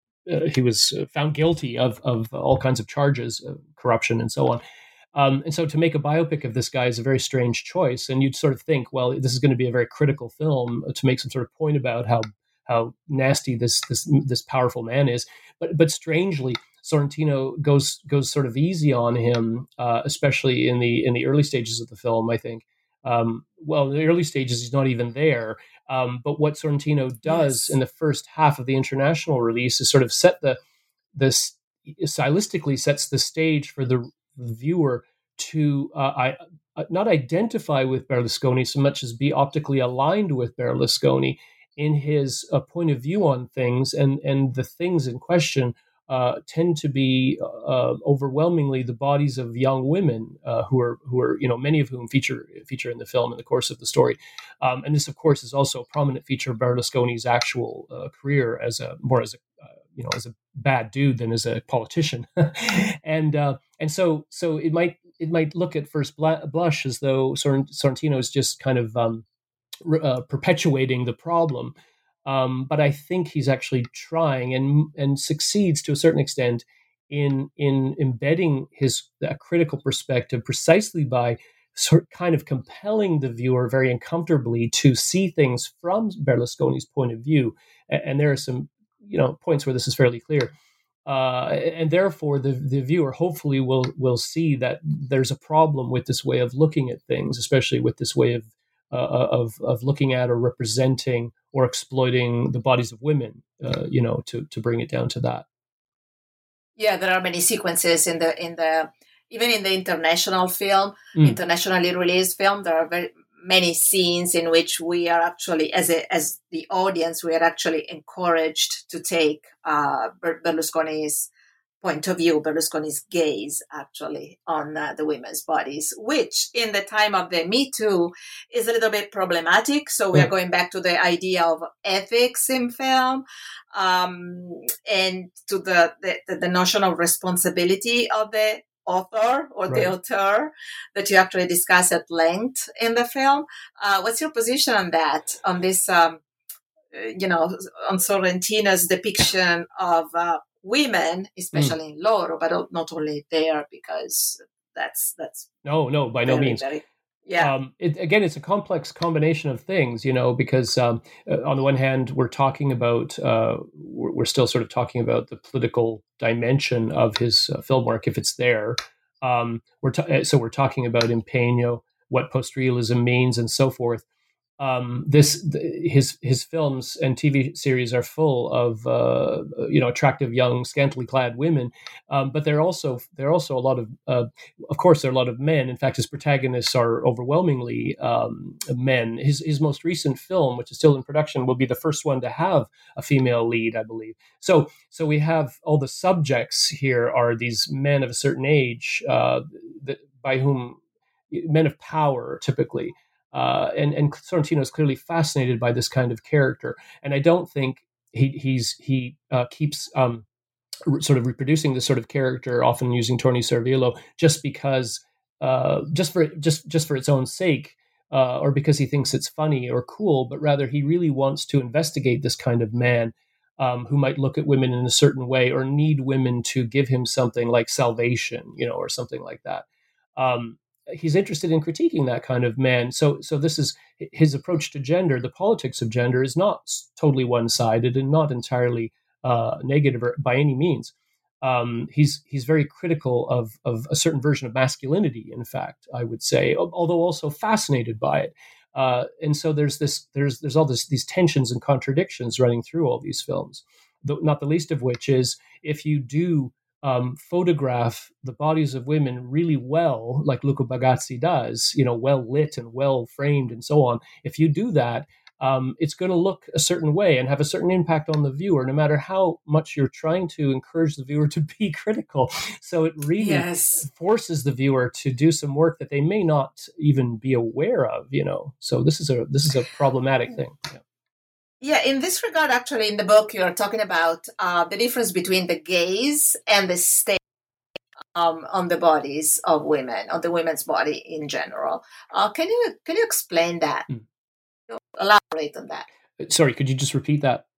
he was found guilty of of all kinds of charges, uh, corruption, and so on. Um, and so to make a biopic of this guy is a very strange choice. And you'd sort of think, well, this is going to be a very critical film to make some sort of point about how how nasty this this this powerful man is. But but strangely, Sorrentino goes goes sort of easy on him, uh, especially in the in the early stages of the film, I think. Um, well, in the early stages, he's not even there. Um, but what Sorrentino does yes. in the first half of the international release is sort of set the this stylistically sets the stage for the viewer to uh, I, uh, not identify with Berlusconi so much as be optically aligned with Berlusconi in his uh, point of view on things, and and the things in question uh, tend to be uh, overwhelmingly the bodies of young women uh, who are who are you know many of whom feature feature in the film in the course of the story, um, and this of course is also a prominent feature of Berlusconi's actual uh, career as a more as a uh, you know as a bad dude than as a politician, and uh, and so so it might it might look at first blush as though Sorrentino is just kind of um, uh, perpetuating the problem. Um, but I think he's actually trying and and succeeds to a certain extent in in embedding his a critical perspective precisely by sort of kind of compelling the viewer very uncomfortably to see things from Berlusconi's point of view. And, and there are some you know points where this is fairly clear, uh, and therefore the the viewer hopefully will will see that there's a problem with this way of looking at things, especially with this way of uh, of of looking at or representing or exploiting the bodies of women, uh, you know, to to bring it down to that. Yeah, there are many sequences in the in the even in the international film, mm. internationally released film. There are very many scenes in which we are actually, as a as the audience, we are actually encouraged to take uh, Berlusconi's point of view, Berlusconi's gaze, actually, on uh, the women's bodies, which in the time of the Me Too is a little bit problematic. So we are going back to the idea of ethics in film, um, and to the, the, the notion of responsibility of the author or right. the auteur that you actually discuss at length in the film. Uh, what's your position on that, on this, um, you know, on Sorrentino's depiction of uh, women, especially mm. in Loro, but not only there, because that's that's no, no, by very, no means. Very, yeah. Um, it, again, it's a complex combination of things, you know, because um, uh, on the one hand, we're talking about, uh, we're, we're still sort of talking about the political dimension of his uh, film work, if it's there. Um, we're ta- so we're talking about Impegno, what post-realism means, and so forth. Um, this the, his his films and T V series are full of uh, you know attractive young scantily clad women, um, but they're also they're also a lot of uh, of course there are a lot of men. In fact, his protagonists are overwhelmingly um, men. His his most recent film, which is still in production, will be the first one to have a female lead, I believe. So so we have all the subjects here are these men of a certain age, uh, that, by whom men of power typically. Uh, and, and Sorrentino is clearly fascinated by this kind of character, and I don't think he he's he uh, keeps um, re- sort of reproducing this sort of character, often using Tony Servillo, just because uh, just for just just for its own sake, uh, or because he thinks it's funny or cool, but rather he really wants to investigate this kind of man um, who might look at women in a certain way or need women to give him something like salvation, you know, or something like that. Um, he's interested in critiquing that kind of man. So, so this is his approach to gender. The politics of gender is not totally one-sided and not entirely uh, negative by any means. Um, he's he's very critical of of a certain version of masculinity. In fact, I would say, although also fascinated by it. Uh, and so there's this there's there's all this these tensions and contradictions running through all these films. The, not the least of which is if you do um, photograph the bodies of women really well, like Luca Bagazzi does, you know, well lit and well framed and so on. If you do that, um, it's going to look a certain way and have a certain impact on the viewer, no matter how much you're trying to encourage the viewer to be critical. So it really yes. forces the viewer to do some work that they may not even be aware of, you know. So this is a this is a problematic thing. Yeah. Yeah, in this regard, actually, in the book, you're talking about uh, the difference between the gaze and the stare um, on the bodies of women, on the women's body in general. Uh, can you can you explain that? Mm. Elaborate on that. Sorry, could you just repeat that?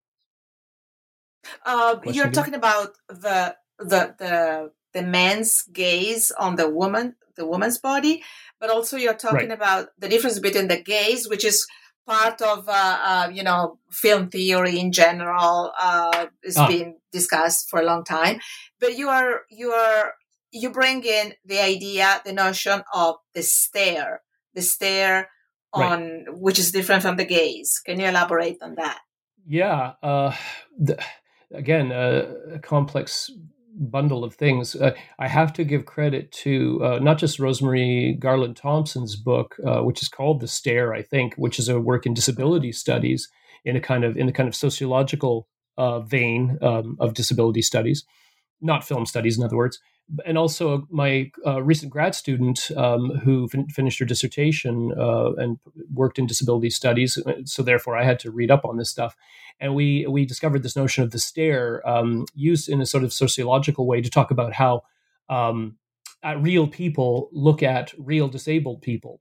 Uh, you're again? talking about the the the the man's gaze on the woman, the woman's body, but also you're talking right. about the difference between the gaze, which is part of, uh, uh, you know, film theory in general, uh, has ah. been discussed for a long time. But you are, you are, you bring in the idea, the notion of the stare, the stare on, right. which is different from the gaze. Can you elaborate on that? Yeah. Uh, the, again, uh, a complex bundle of things. Uh, I have to give credit to uh, not just Rosemary Garland Thompson's book, uh, which is called The Stare, I think, which is a work in disability studies in a kind of in the kind of sociological uh, vein um, of disability studies, not film studies, in other words. And also my uh, recent grad student um, who fin- finished her dissertation uh, and worked in disability studies. So therefore, I had to read up on this stuff. And we we discovered this notion of the stare um, used in a sort of sociological way to talk about how um, real people look at real disabled people,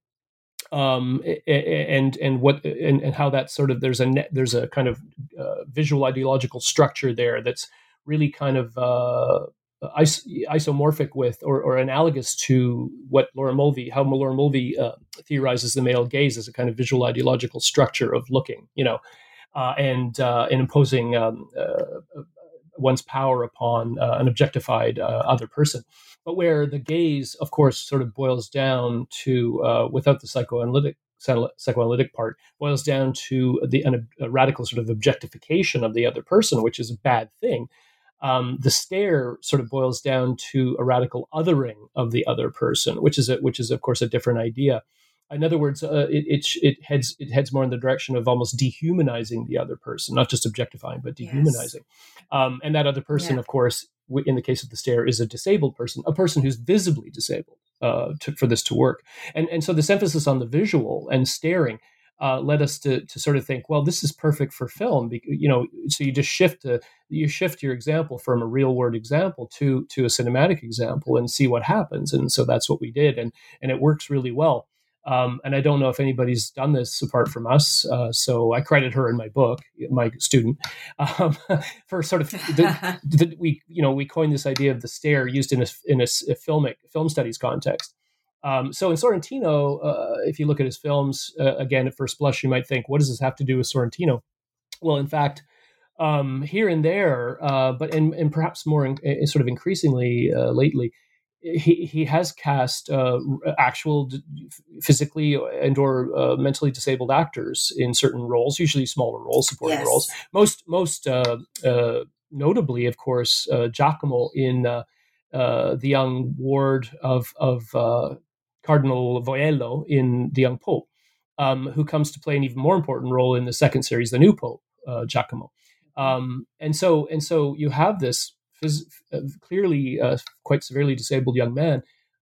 um, and and what and, and how that sort of there's a net, there's a kind of uh, visual ideological structure there that's really kind of uh, is- isomorphic with or, or analogous to what Laura Mulvey, how Laura Mulvey uh, theorizes the male gaze as a kind of visual ideological structure of looking, you know. Uh, and, uh, and imposing um, uh, one's power upon uh, an objectified uh, other person. But where the gaze, of course, sort of boils down to, uh, without the psychoanalytic psychoanalytic part, boils down to the an, a radical sort of objectification of the other person, which is a bad thing. Um, the stare sort of boils down to a radical othering of the other person, which is a, which is of course a different idea. In other words, uh, it, it it heads it heads more in the direction of almost dehumanizing the other person, not just objectifying, but dehumanizing. Yes. Um, and that other person, yeah. of course, w- in the case of the stare, is a disabled person, a person who's visibly disabled uh, to, for this to work. And and so this emphasis on the visual and staring uh, led us to to sort of think, well, this is perfect for film. You know, so you just shift the, you shift your example from a real world example to to a cinematic example and see what happens. And so that's what we did, and and it works really well. Um, and I don't know if anybody's done this apart from us. Uh, so I credit her in my book, my student, um, for sort of the, the, we, you know, we coined this idea of the stare used in a in a, a filmic film studies context. Um, so in Sorrentino, uh, if you look at his films, uh, again at first blush, you might think, what does this have to do with Sorrentino? Well, in fact, um, here and there, uh, but and, and perhaps more in, in sort of increasingly uh, lately. He he has cast uh, actual d- physically and or uh, mentally disabled actors in certain roles, usually smaller roles, supporting yes. roles. Most most uh, uh, notably, of course, uh, Giacomo in uh, uh, the young ward of of uh, Cardinal Vojello in The Young Pope, um, who comes to play an even more important role in the second series, The New Pope, uh, Giacomo. Um, and so and so you have this. Phys- clearly uh, quite severely disabled young man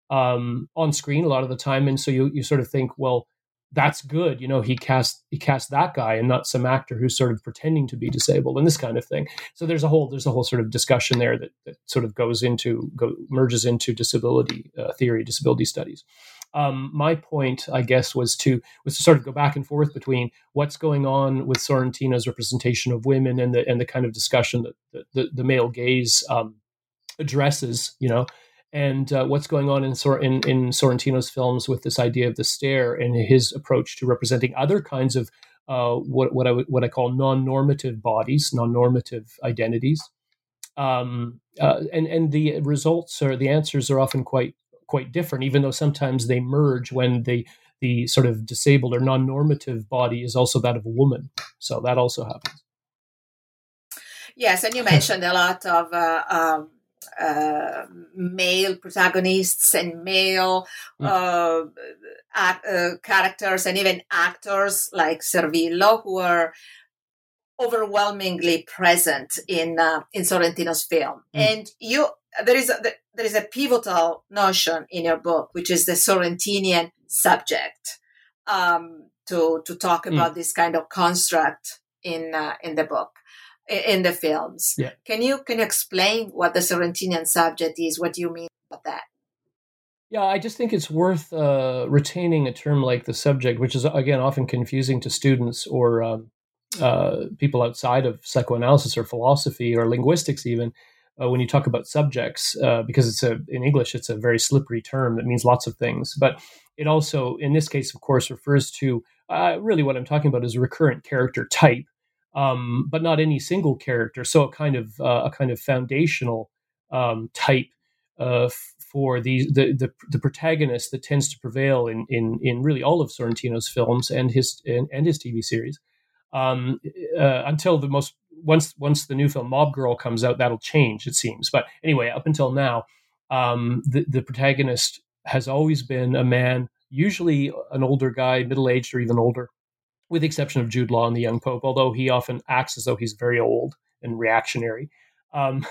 um, on screen a lot of the time, and so you you sort of think, well, that's good, you know, he cast he cast that guy and not some actor who's sort of pretending to be disabled and this kind of thing. So there's a whole there's a whole sort of discussion there that, that sort of goes into go, merges into disability uh, theory, disability studies. Um, my point, I guess, was to was to sort of go back and forth between what's going on with Sorrentino's representation of women and the and the kind of discussion that the, the, the male gaze um, addresses, you know, and uh, what's going on in, Sor- in in Sorrentino's films with this idea of the stare and his approach to representing other kinds of uh, what what I w- what I call non-normative bodies, non-normative identities, um, uh, and and the results or the answers are often quite quite different, even though sometimes they merge when the the sort of disabled or non-normative body is also that of a woman. So that also happens. Yes, and you mentioned a lot of uh, um, uh, male protagonists and male Mm. uh, act, uh, characters and even actors like Servillo, who are overwhelmingly present in uh, in Sorrentino's film. Mm. And you there is a, there is a pivotal notion in your book, which is the Sorrentinian subject, um, to to talk about Mm. this kind of construct in uh, in the book, in the films. Yeah. Can you can you explain what the Sorrentinian subject is? What do you mean by that? Yeah, I just think it's worth uh, retaining a term like the subject, which is, again, often confusing to students or um, uh, people outside of psychoanalysis or philosophy or linguistics even, uh, when you talk about subjects, uh, because it's a in English, it's a very slippery term that means lots of things. But it also, in this case, of course, refers to, uh, really what I'm talking about is a recurrent character type, um, but not any single character. So a kind of, uh, a kind of foundational um, type uh, for the, the the the protagonist that tends to prevail in in in really all of Sorrentino's films and his and, and his T V series, um, uh, until the most once once the new film Mob Girl comes out, that'll change, it seems. But anyway, up until now, um, the the protagonist has always been a man, usually an older guy, middle aged or even older, with the exception of Jude Law and the young Pope, although he often acts as though he's very old and reactionary. Um,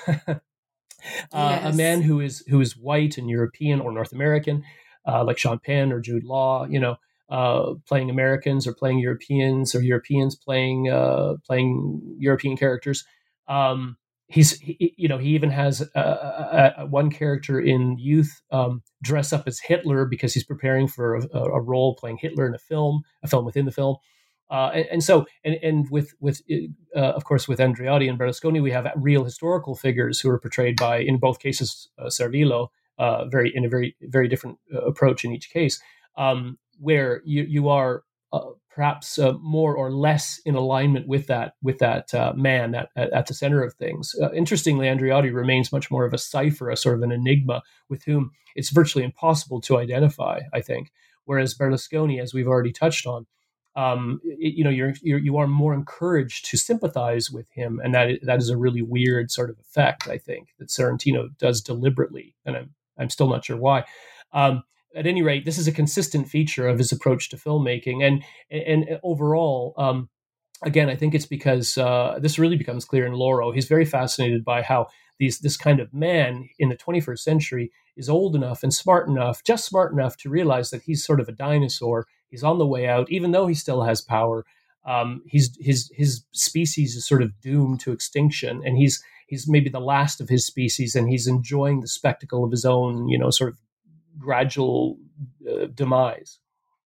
Uh, a Yes. man who is who is white and European or North American, uh, like Sean Penn or Jude Law, you know, uh, playing Americans or playing Europeans or Europeans playing uh, playing European characters. Um, he's he, you know he even has uh, a, a, one character in Youth um, dress up as Hitler because he's preparing for a, a role playing Hitler in a film, a film within the film. Uh, and, and so, and, and with, with uh, of course, with Andreotti and Berlusconi, we have real historical figures who are portrayed by, in both cases, uh, Servillo, uh, very in a very, very different uh, approach in each case, um, where you you are uh, perhaps uh, more or less in alignment with that with that uh, man at, at, at the center of things. Uh, interestingly, Andreotti remains much more of a cipher, a sort of an enigma with whom it's virtually impossible to identify, I think. Whereas Berlusconi, as we've already touched on, Um, it, you know, you're, you're you are more encouraged to sympathize with him, and that that is a really weird sort of effect, I think, that Sorrentino does deliberately, and I'm I'm still not sure why. Um, at any rate, this is a consistent feature of his approach to filmmaking, and and, and overall, um, again, I think it's because uh, this really becomes clear in Lauro. He's very fascinated by how these this kind of man in the twenty-first century is old enough and smart enough, just smart enough to realize that he's sort of a dinosaur. He's on the way out, even though he still has power. Um, he's his his species is sort of doomed to extinction, and he's he's maybe the last of his species, and he's enjoying the spectacle of his own, you know, sort of gradual uh, demise.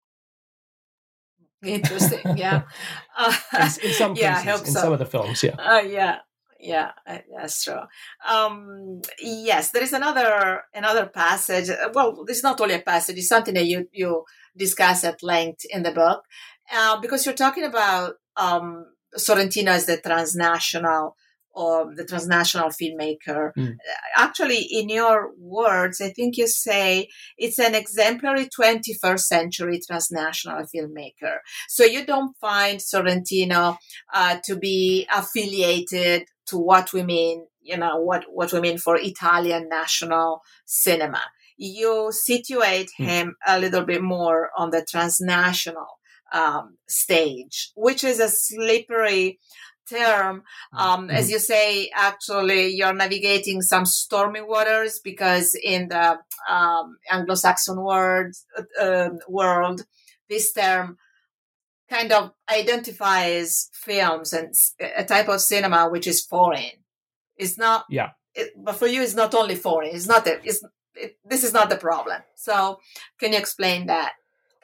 Interesting, yeah. Uh, in, in some cases, yeah, I hope in so. some of the films, yeah. Uh, yeah, yeah, uh, that's true. Um, yes, there is another another passage. Well, this is not only a passage; it's something that you you discuss at length in the book, uh, because you're talking about um, Sorrentino as the transnational or the transnational filmmaker. Mm. Actually, in your words, I think you say it's an exemplary twenty-first century transnational filmmaker. So you don't find Sorrentino uh, to be affiliated to what we mean, you know, what, what we mean for Italian national cinema. You situate Mm. him a little bit more on the transnational um, stage, which is a slippery term. Um, Mm-hmm. As you say, actually, you're navigating some stormy waters because in the um, Anglo-Saxon world, uh, world, this term kind of identifies films and a type of cinema which is foreign. It's not, Yeah. it, but for you, it's not only foreign. It's not that. It's it, this is not the problem. So, can you explain that?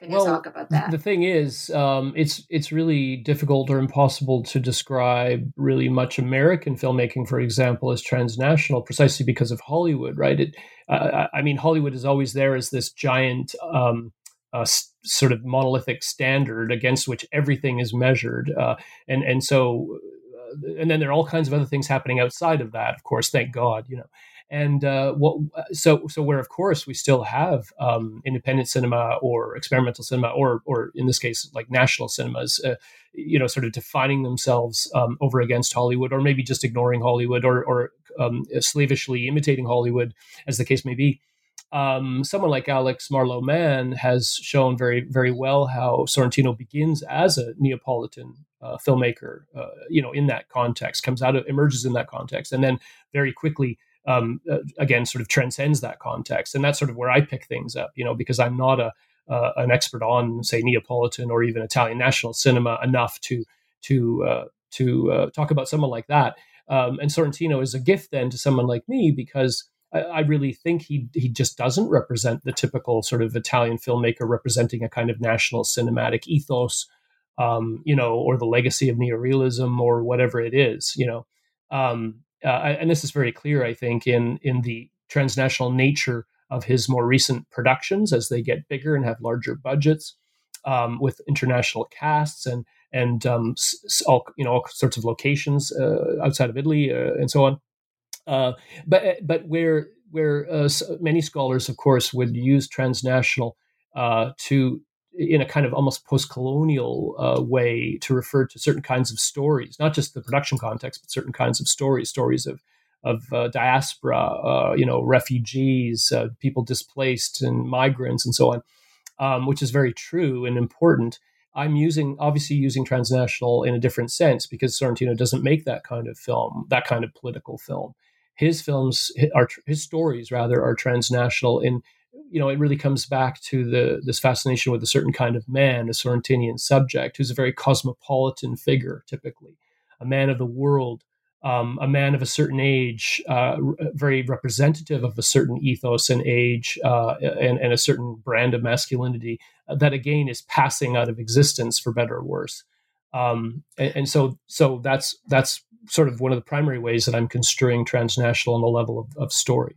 Can well, you talk about that? The thing is, um, it's it's really difficult or impossible to describe really much American filmmaking, for example, as transnational, precisely because of Hollywood, right? It, uh, I mean, Hollywood is always there as this giant um, uh, s- sort of monolithic standard against which everything is measured, uh, and and so, uh, and then there are all kinds of other things happening outside of that. Of course, thank God, you know. And uh, what so so where of course we still have um, independent cinema or experimental cinema or or in this case like national cinemas, uh, you know, sort of defining themselves um, over against Hollywood, or maybe just ignoring Hollywood, or or um, slavishly imitating Hollywood, as the case may be. Um, someone like Alex Marlowe Mann has shown very very well how Sorrentino begins as a Neapolitan uh, filmmaker, uh, you know, in that context, comes out of emerges in that context, and then very quickly. Um, uh, again, sort of transcends that context, and that's sort of where I pick things up, you know, because I'm not a uh, an expert on, say, Neapolitan or even Italian national cinema enough to to uh, to uh, talk about someone like that. Um, and Sorrentino is a gift then to someone like me because I, I really think he he just doesn't represent the typical sort of Italian filmmaker representing a kind of national cinematic ethos, um, you know, or the legacy of neorealism or whatever it is, you know. Um, Uh, and this is very clear, I think, in in the transnational nature of his more recent productions as they get bigger and have larger budgets, um, with international casts and and um, s- all you know all sorts of locations uh, outside of Italy uh, and so on. Uh, but but where where uh, many scholars, of course, would use transnational uh, to in a kind of almost post-colonial uh, way to refer to certain kinds of stories, not just the production context, but certain kinds of stories, stories of of uh, diaspora, uh, you know, refugees, uh, people displaced, and migrants, and so on, um, which is very true and important. I'm using obviously using transnational in a different sense because Sorrentino doesn't make that kind of film, that kind of political film. His films are his stories rather are transnational in, you know, it really comes back to the this fascination with a certain kind of man, a Sorrentinian subject, who's a very cosmopolitan figure, typically a man of the world, um, a man of a certain age, uh, very representative of a certain ethos and age, uh, and, and a certain brand of masculinity that again is passing out of existence for better or worse. Um, and, and so, so that's that's sort of one of the primary ways that I'm construing transnational on the level of, of story.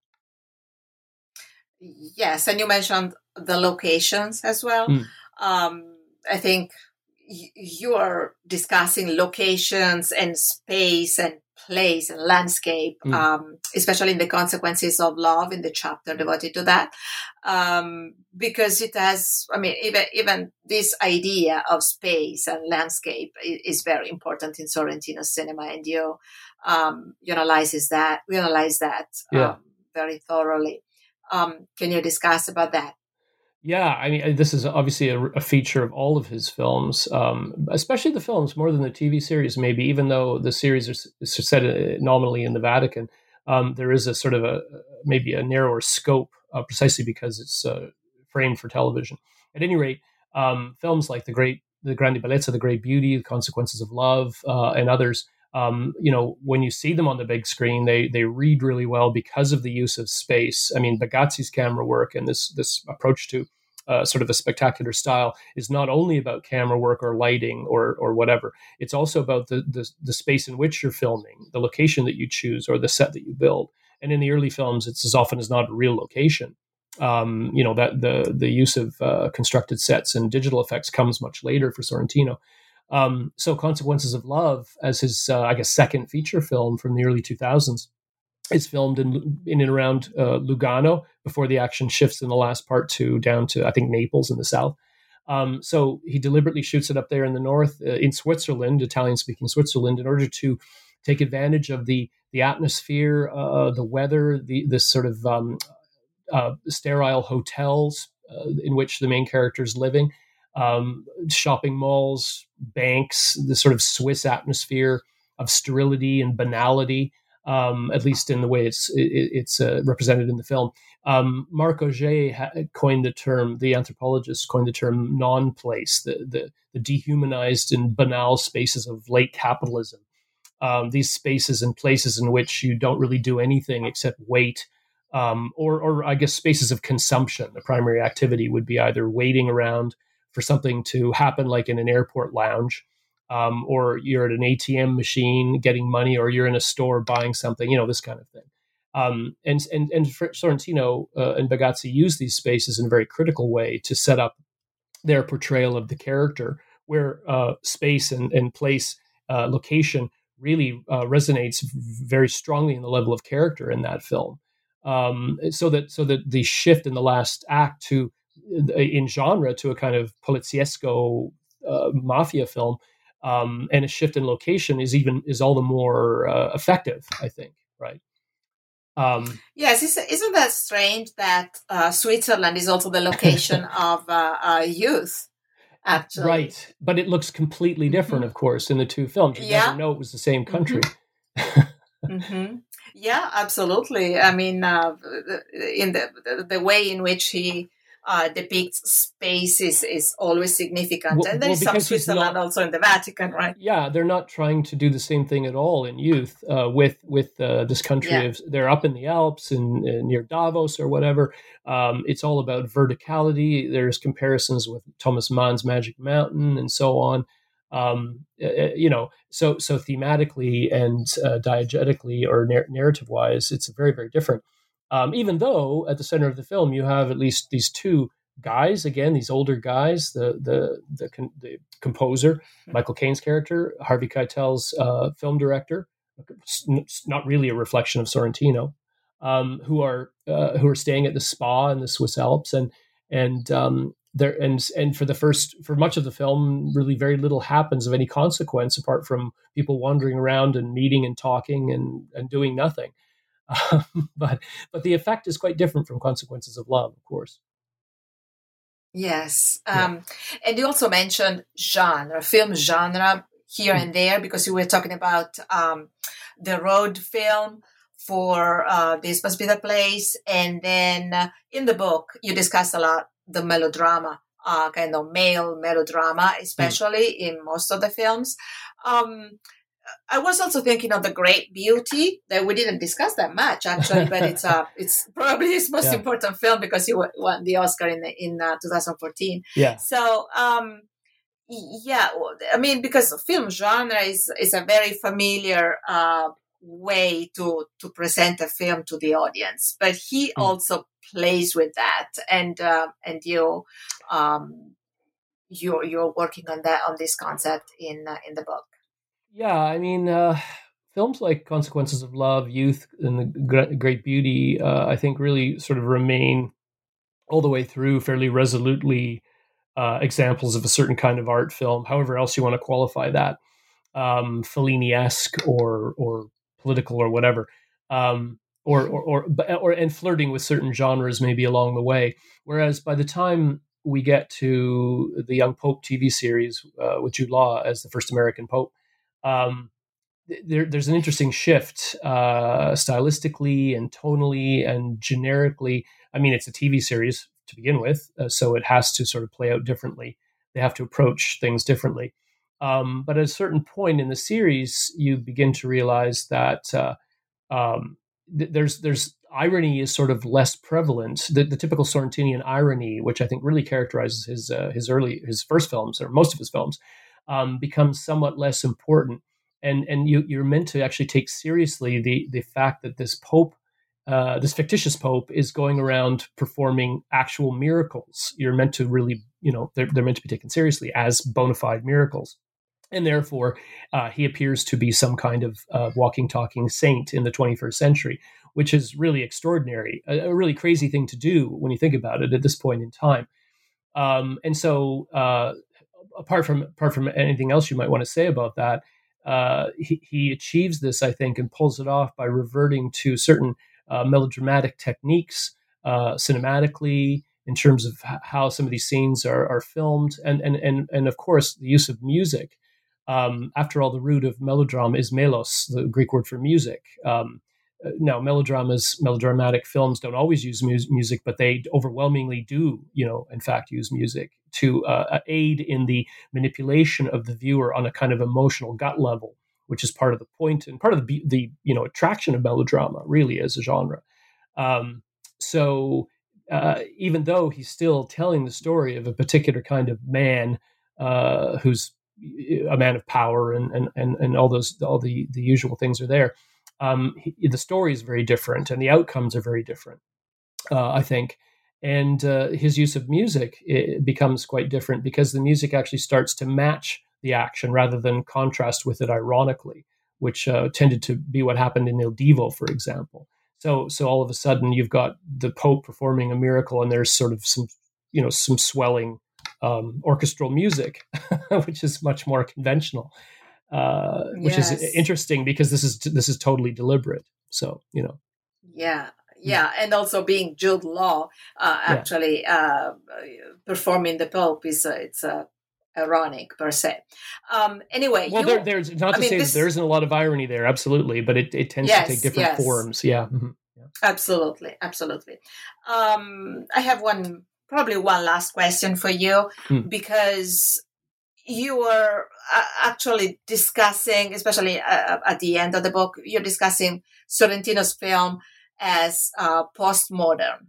Yes, and you mentioned the locations as well. Mm. Um, I think y- you are discussing locations and space and place and landscape, mm. um, especially in the consequences of love in the chapter devoted to that, um, because it has, I mean, even even this idea of space and landscape is, is very important in Sorrentino's cinema, and you um, you analyze that, we analyze that yeah. um, very thoroughly. Um, can you discuss about that? Yeah, I mean, this is obviously a, a feature of all of his films, um, especially the films more than the T V series, maybe, even though the series is set nominally in the Vatican. Um, there is a sort of a maybe a narrower scope uh, precisely because it's uh, framed for television. At any rate, um, films like The Great, The Grande Bellezza, The Great Beauty, The Consequences of Love, uh, and others, Um, you know, when you see them on the big screen, they they read really well because of the use of space. I mean, Bagazzi's camera work and this this approach to uh, sort of a spectacular style is not only about camera work or lighting or or whatever. It's also about the the, the space in which you're filming, the location that you choose, or the set that you build. And in the early films, it's as often as not a real location. Um, you know, that the the use of uh, constructed sets and digital effects comes much later for Sorrentino. Um, so Consequences of Love, as his, uh, I guess, second feature film from the early two thousands, is filmed in in and around uh, Lugano before the action shifts in the last part to down to, I think, Naples in the south. Um, so he deliberately shoots it up there in the north, uh, in Switzerland, Italian-speaking Switzerland, in order to take advantage of the the atmosphere, uh, the weather, the this sort of um, uh, sterile hotels uh, in which the main character is living. Um, shopping malls, banks, the sort of Swiss atmosphere of sterility and banality, um, at least in the way it's it, it's uh, represented in the film. Um, Marc Auger ha- coined the term, the anthropologist coined the term non-place, the, the, the dehumanized and banal spaces of late capitalism. Um, these spaces and places in which you don't really do anything except wait, Um, or, or I guess spaces of consumption. The primary activity would be either waiting around for something to happen, like in an airport lounge, um, or you're at an A T M machine getting money, or you're in a store buying something, you know, this kind of thing. Um, and and and Sorrentino uh, and Bugazzi use these spaces in a very critical way to set up their portrayal of the character, where uh, space and, and place, uh, location really uh, resonates very strongly in the level of character in that film. Um, so that so that the shift in the last act to in genre to a kind of poliziesco uh, mafia film, um, and a shift in location is even is all the more uh, effective, I think. Right. Um, yes, isn't that strange that uh, Switzerland is also the location of uh, uh, Youth? Actually, right, but it looks completely different, mm-hmm. of course, in the two films. You yeah. never know it was the same country. Mm-hmm. mm-hmm. Yeah, absolutely. I mean, uh, in the, the the way in which he uh, depicts space is, is always significant, well, and there's well, some Switzerland not, also in the Vatican, right? Yeah, they're not trying to do the same thing at all in Youth uh, with with uh, this country. Yeah. Of they're up in the Alps and near Davos or whatever. Um, it's all about verticality. There's comparisons with Thomas Mann's Magic Mountain and so on. Um, you know, so so thematically and uh, diegetically or narr- narrative-wise, it's very, very different. Um, even though at the center of the film you have at least these two guys, again, these older guys, the the the, con- the composer, Michael Caine's character, Harvey Keitel's uh, film director, it's not really a reflection of Sorrentino, um, who are uh, who are staying at the spa in the Swiss Alps, and and um, there and and for the first for much of the film, really very little happens of any consequence apart from people wandering around and meeting and talking and and doing nothing. Um, but but the effect is quite different from Consequences of Love, of course. Yes, um, yeah. And you also mentioned genre, film genre here mm-hmm. and there, because you were talking about um, the road film for uh, This Must Be the Place, and then uh, in the book you discuss a lot the melodrama, uh, kind of male melodrama, especially mm. in most of the films. Um, I was also thinking of The Great Beauty, that we didn't discuss that much actually, but it's uh, it's probably his most yeah. important film because he won the Oscar in the, in uh, twenty fourteen. Yeah. So um, yeah, I mean, because film genre is is a very familiar uh, way to to present a film to the audience, but he mm. also plays with that, and uh, and you um, you're you're working on that on this concept in uh, in the book. Yeah, I mean, uh, films like Consequences of Love, Youth, and The Great Beauty, uh, I think really sort of remain all the way through fairly resolutely uh, examples of a certain kind of art film, however else you want to qualify that, um, Fellini-esque or or political or whatever, um, or, or or or and flirting with certain genres maybe along the way. Whereas by the time we get to the Young Pope T V series uh, with Jude Law as the first American Pope, Um, there, there's an interesting shift uh, stylistically and tonally and generically. I mean, it's a T V series to begin with, uh, so it has to sort of play out differently. They have to approach things differently. Um, but at a certain point in the series, you begin to realize that uh, um, th- there's there's irony is sort of less prevalent. The, the typical Sorrentinian irony, which I think really characterizes his uh, his early his first films or most of his films, Um, becomes somewhat less important, and and you, you're meant to actually take seriously the the fact that this pope, uh, this fictitious pope, is going around performing actual miracles. You're meant to really, you know, they're they're meant to be taken seriously as bona fide miracles, and therefore uh, he appears to be some kind of uh, walking, talking saint in the twenty-first century, which is really extraordinary, a, a really crazy thing to do when you think about it at this point in time, um, and so. Uh, Apart from apart from anything else you might want to say about that, uh, he, he achieves this, I think, and pulls it off by reverting to certain uh, melodramatic techniques, uh, cinematically, in terms of h- how some of these scenes are, are filmed, and and and and of course the use of music. Um, after all, the root of melodrama is melos, the Greek word for music. Um, Now, melodramas, melodramatic films don't always use mu- music, but they overwhelmingly do, you know, in fact, use music to uh, aid in the manipulation of the viewer on a kind of emotional gut level, which is part of the point and part of the, the you know, attraction of melodrama, really, as a genre. Um, so uh, even though he's still telling the story of a particular kind of man uh, who's a man of power and and and, and all those all the, the usual things are there, um, he, the story is very different and the outcomes are very different, uh, I think. And uh, his use of music it becomes quite different because the music actually starts to match the action rather than contrast with it ironically, which uh, tended to be what happened in Il Divo, for example. So, so all of a sudden you've got the Pope performing a miracle, and there's sort of some, you know, some swelling um, orchestral music, which is much more conventional, uh, which yes. is interesting because this is this is totally deliberate. So, you know, yeah. Yeah, and also being Jude Law uh, actually yeah. uh, performing the Pope is uh, it's uh, ironic per se. Um, anyway, well, you, there, there's not to I say mean, this, that there isn't a lot of irony there, absolutely, but it, it tends yes, to take different yes. forms. Yeah. Mm-hmm. yeah, absolutely, absolutely. Um, I have one, probably one last question for you hmm. because you were uh, actually discussing, especially uh, at the end of the book, you're discussing Sorrentino's film as uh, postmodern.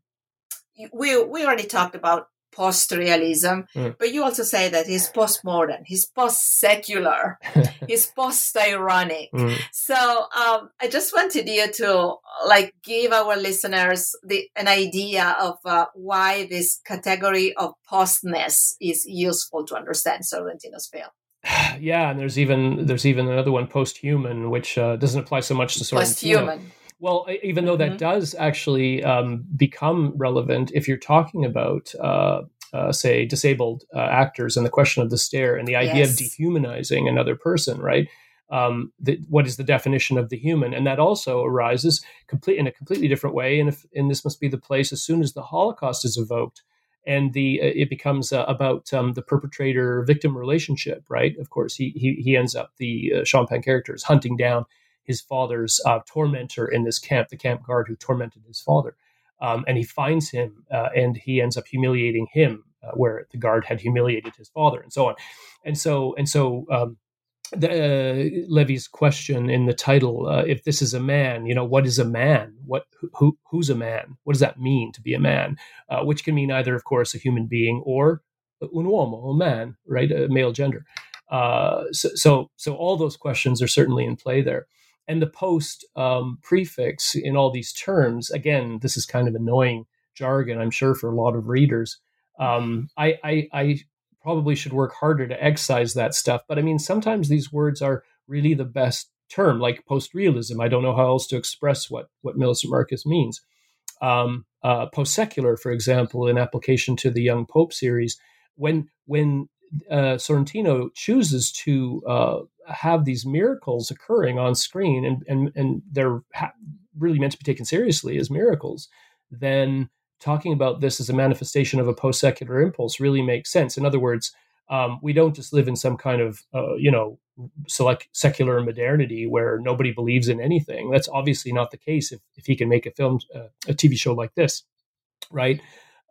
We we already talked about post-realism, mm. but you also say that he's postmodern, he's post-secular, he's post-ironic. Mm. So um, I just wanted you to like give our listeners the, an idea of uh, why this category of postness is useful to understand Sorrentino's film. Yeah, and there's even there's even another one, post-human, which uh, doesn't apply so much to Sorrentino. Post-human. Well, even though that mm-hmm. does actually um, become relevant if you're talking about, uh, uh, say, disabled uh, actors and the question of the stare and the idea yes. of dehumanizing another person, right? Um, the, what is the definition of the human? And that also arises complete in a completely different way. And, if, and this must be the place as soon as the Holocaust is evoked, and the uh, it becomes uh, about um, the perpetrator-victim relationship, right? Of course, he he, he ends up, the uh, Sean Penn character is hunting down his father's uh, tormentor in this camp, the camp guard who tormented his father. Um, and he finds him uh, and he ends up humiliating him uh, where the guard had humiliated his father and so on. And so, and so um, the, uh, Levy's question in the title, uh, if this is a man, you know, what is a man? What, who, who's a man? What does that mean to be a man? Uh, which can mean either, of course, a human being or un uomo, a man, right? A male gender. Uh, so, so, so all those questions are certainly in play there. And the post um, prefix in all these terms, again, this is kind of annoying jargon, I'm sure, for a lot of readers. Um, I, I, I probably should work harder to excise that stuff. But I mean, sometimes these words are really the best term, like post-realism. I don't know how else to express what, what Millicent Marcus means. Um, uh, post-secular, for example, in application to the Young Pope series, when when uh, Sorrentino chooses to uh, have these miracles occurring on screen, and and and they're ha- really meant to be taken seriously as miracles, then talking about this as a manifestation of a post-secular impulse really makes sense. In other words, um, we don't just live in some kind of uh, you know select secular modernity where nobody believes in anything. That's obviously not the case if if he can make a film, uh, a T V show like this, right?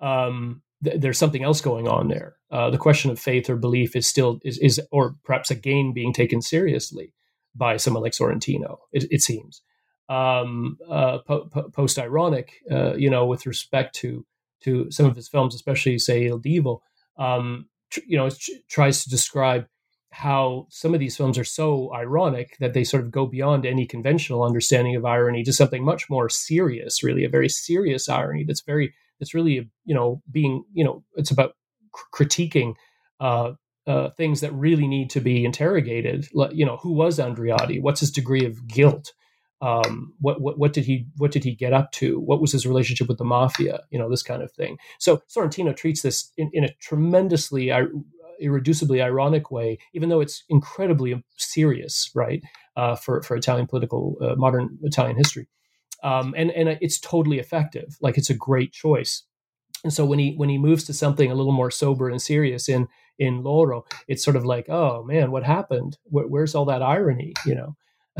Um, there's something else going on there. Uh, the question of faith or belief is still is, is or perhaps again being taken seriously by someone like Sorrentino. It, it seems um, uh, po- po- post-ironic, uh, you know, with respect to to some of his films, especially say Il Divo. Um, tr- you know, it tr- tries to describe how some of these films are so ironic that they sort of go beyond any conventional understanding of irony to something much more serious. Really, a very serious irony that's very It's really, you know, being, you know, it's about cr- critiquing uh, uh, things that really need to be interrogated. Like, you know, who was Andreotti? What's his degree of guilt? Um, what, what what did he what did he get up to? What was his relationship with the mafia? You know, this kind of thing. So Sorrentino treats this in, in a tremendously, ir- irreducibly ironic way, even though it's incredibly serious, right? Uh, for for Italian political, uh, modern Italian history. Um, and and it's totally effective. Like, it's a great choice. And so when he when he moves to something a little more sober and serious in in Loro, it's sort of like, oh man, what happened? Where, where's all that irony? You know.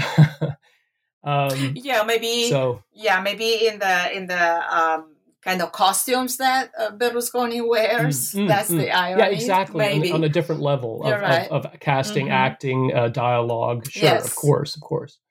um, yeah, maybe. So yeah, maybe in the in the um, kind of costumes that uh, Berlusconi wears. Mm, mm, that's mm. the irony. Yeah, exactly. Maybe. On, on a different level of, right. of, of casting, mm-hmm. acting, uh, dialogue. Sure, yes. of course, of course.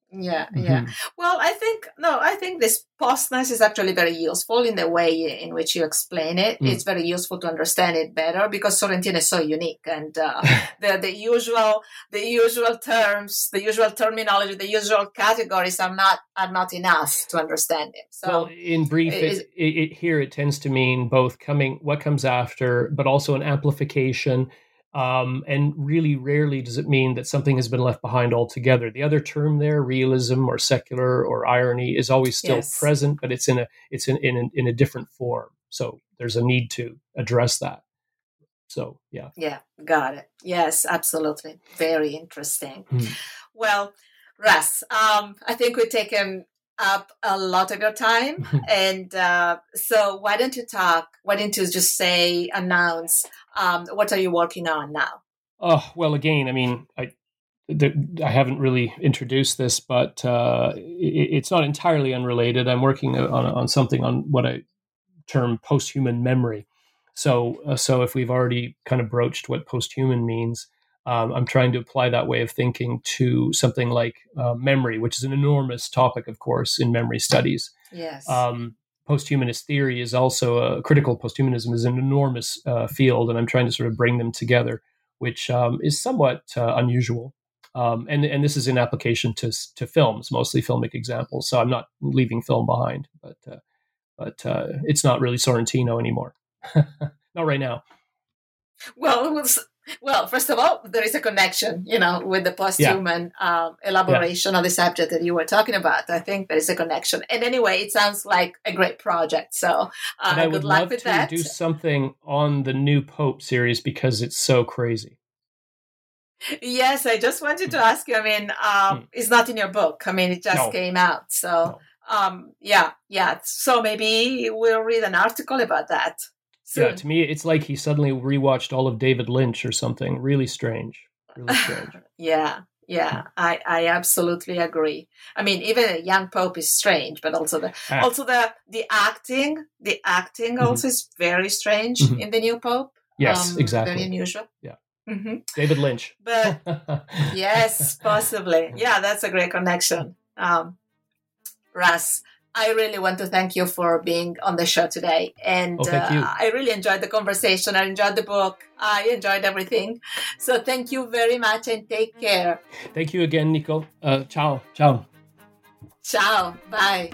Yeah, yeah. Mm-hmm. Well, I think, no, I think this postness is actually very useful in the way in which you explain it. Mm. It's very useful to understand it better because Sorrentino is so unique, and uh, the the usual the usual terms, the usual terminology, the usual categories are not are not enough to understand him. So, well, in brief, it, it, it, here it tends to mean both coming what comes after, but also an amplification. Um, and really rarely does it mean that something has been left behind altogether. The other term there, realism or secular or irony, is always still yes. present, but it's in a it's in in a, in a different form. So there's a need to address that. So yeah, yeah, got it. Yes, absolutely, very interesting. Hmm. Well, Russ, um, I think we've taken up a lot of your time, and uh, so why don't you talk? Why don't you just say, announce? Um, what are you working on now? Oh, well, again, I mean, I the, I haven't really introduced this, but uh, it, it's not entirely unrelated. I'm working on on something on what I term post-human memory. So, uh, so if we've already kind of broached what post-human means, um, I'm trying to apply that way of thinking to something like uh, memory, which is an enormous topic, of course, in memory studies. Yes. Um, Posthumanist theory is also a critical posthumanism is an enormous uh, field, and I'm trying to sort of bring them together, which um, is somewhat uh, unusual. Um, and and this is in application to to films, mostly filmic examples. So I'm not leaving film behind, but uh, but uh, it's not really Sorrentino anymore, not right now. Well, it was. Well, first of all, there is a connection, you know, with the post-human yeah. um, elaboration yeah. of the subject that you were talking about. I think there is a connection. And anyway, it sounds like a great project. So uh, and I good would luck love with to that. do something on the new Pope series because it's so crazy. Yes, I just wanted to ask you. I mean, um, hmm. it's not in your book. I mean, it just no. came out. So, no. um, yeah, yeah. So maybe we'll read an article about that. Soon. Yeah, to me, it's like he suddenly rewatched all of David Lynch or something. Really strange. Really strange. yeah, yeah, I, I absolutely agree. I mean, even a young Pope is strange, but also the ah. also the the acting, the acting mm-hmm. also is very strange mm-hmm. in the new Pope. Yes, um, exactly. Very unusual. Yeah. Mm-hmm. David Lynch. But yes, possibly. Yeah, that's a great connection. Um, Russ, I really want to thank you for being on the show today. And oh, thank you. Uh, I really enjoyed the conversation. I enjoyed the book. I enjoyed everything. So thank you very much and take care. Thank you again, Nico. Uh, ciao. Ciao. Ciao. Bye.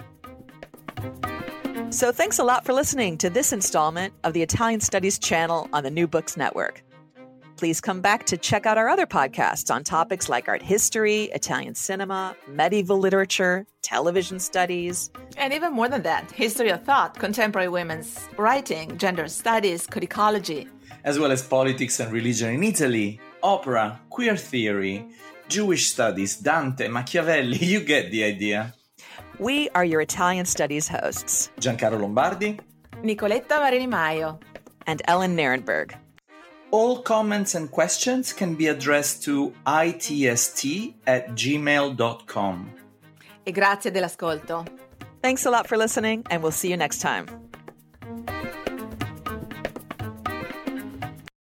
So thanks a lot for listening to this installment of the Italian Studies channel on the New Books Network. Please come back to check out our other podcasts on topics like art history, Italian cinema, medieval literature, television studies. And even more than that, history of thought, contemporary women's writing, gender studies, codicology. As well as politics and religion in Italy, opera, queer theory, Jewish studies, Dante, Machiavelli, you get the idea. We are your Italian Studies hosts. Giancarlo Lombardi, Nicoletta Marini Maio, and Ellen Nierenberg. All comments and questions can be addressed to itst at gmail dot com. E grazie dell'ascolto. Thanks a lot for listening, and we'll see you next time.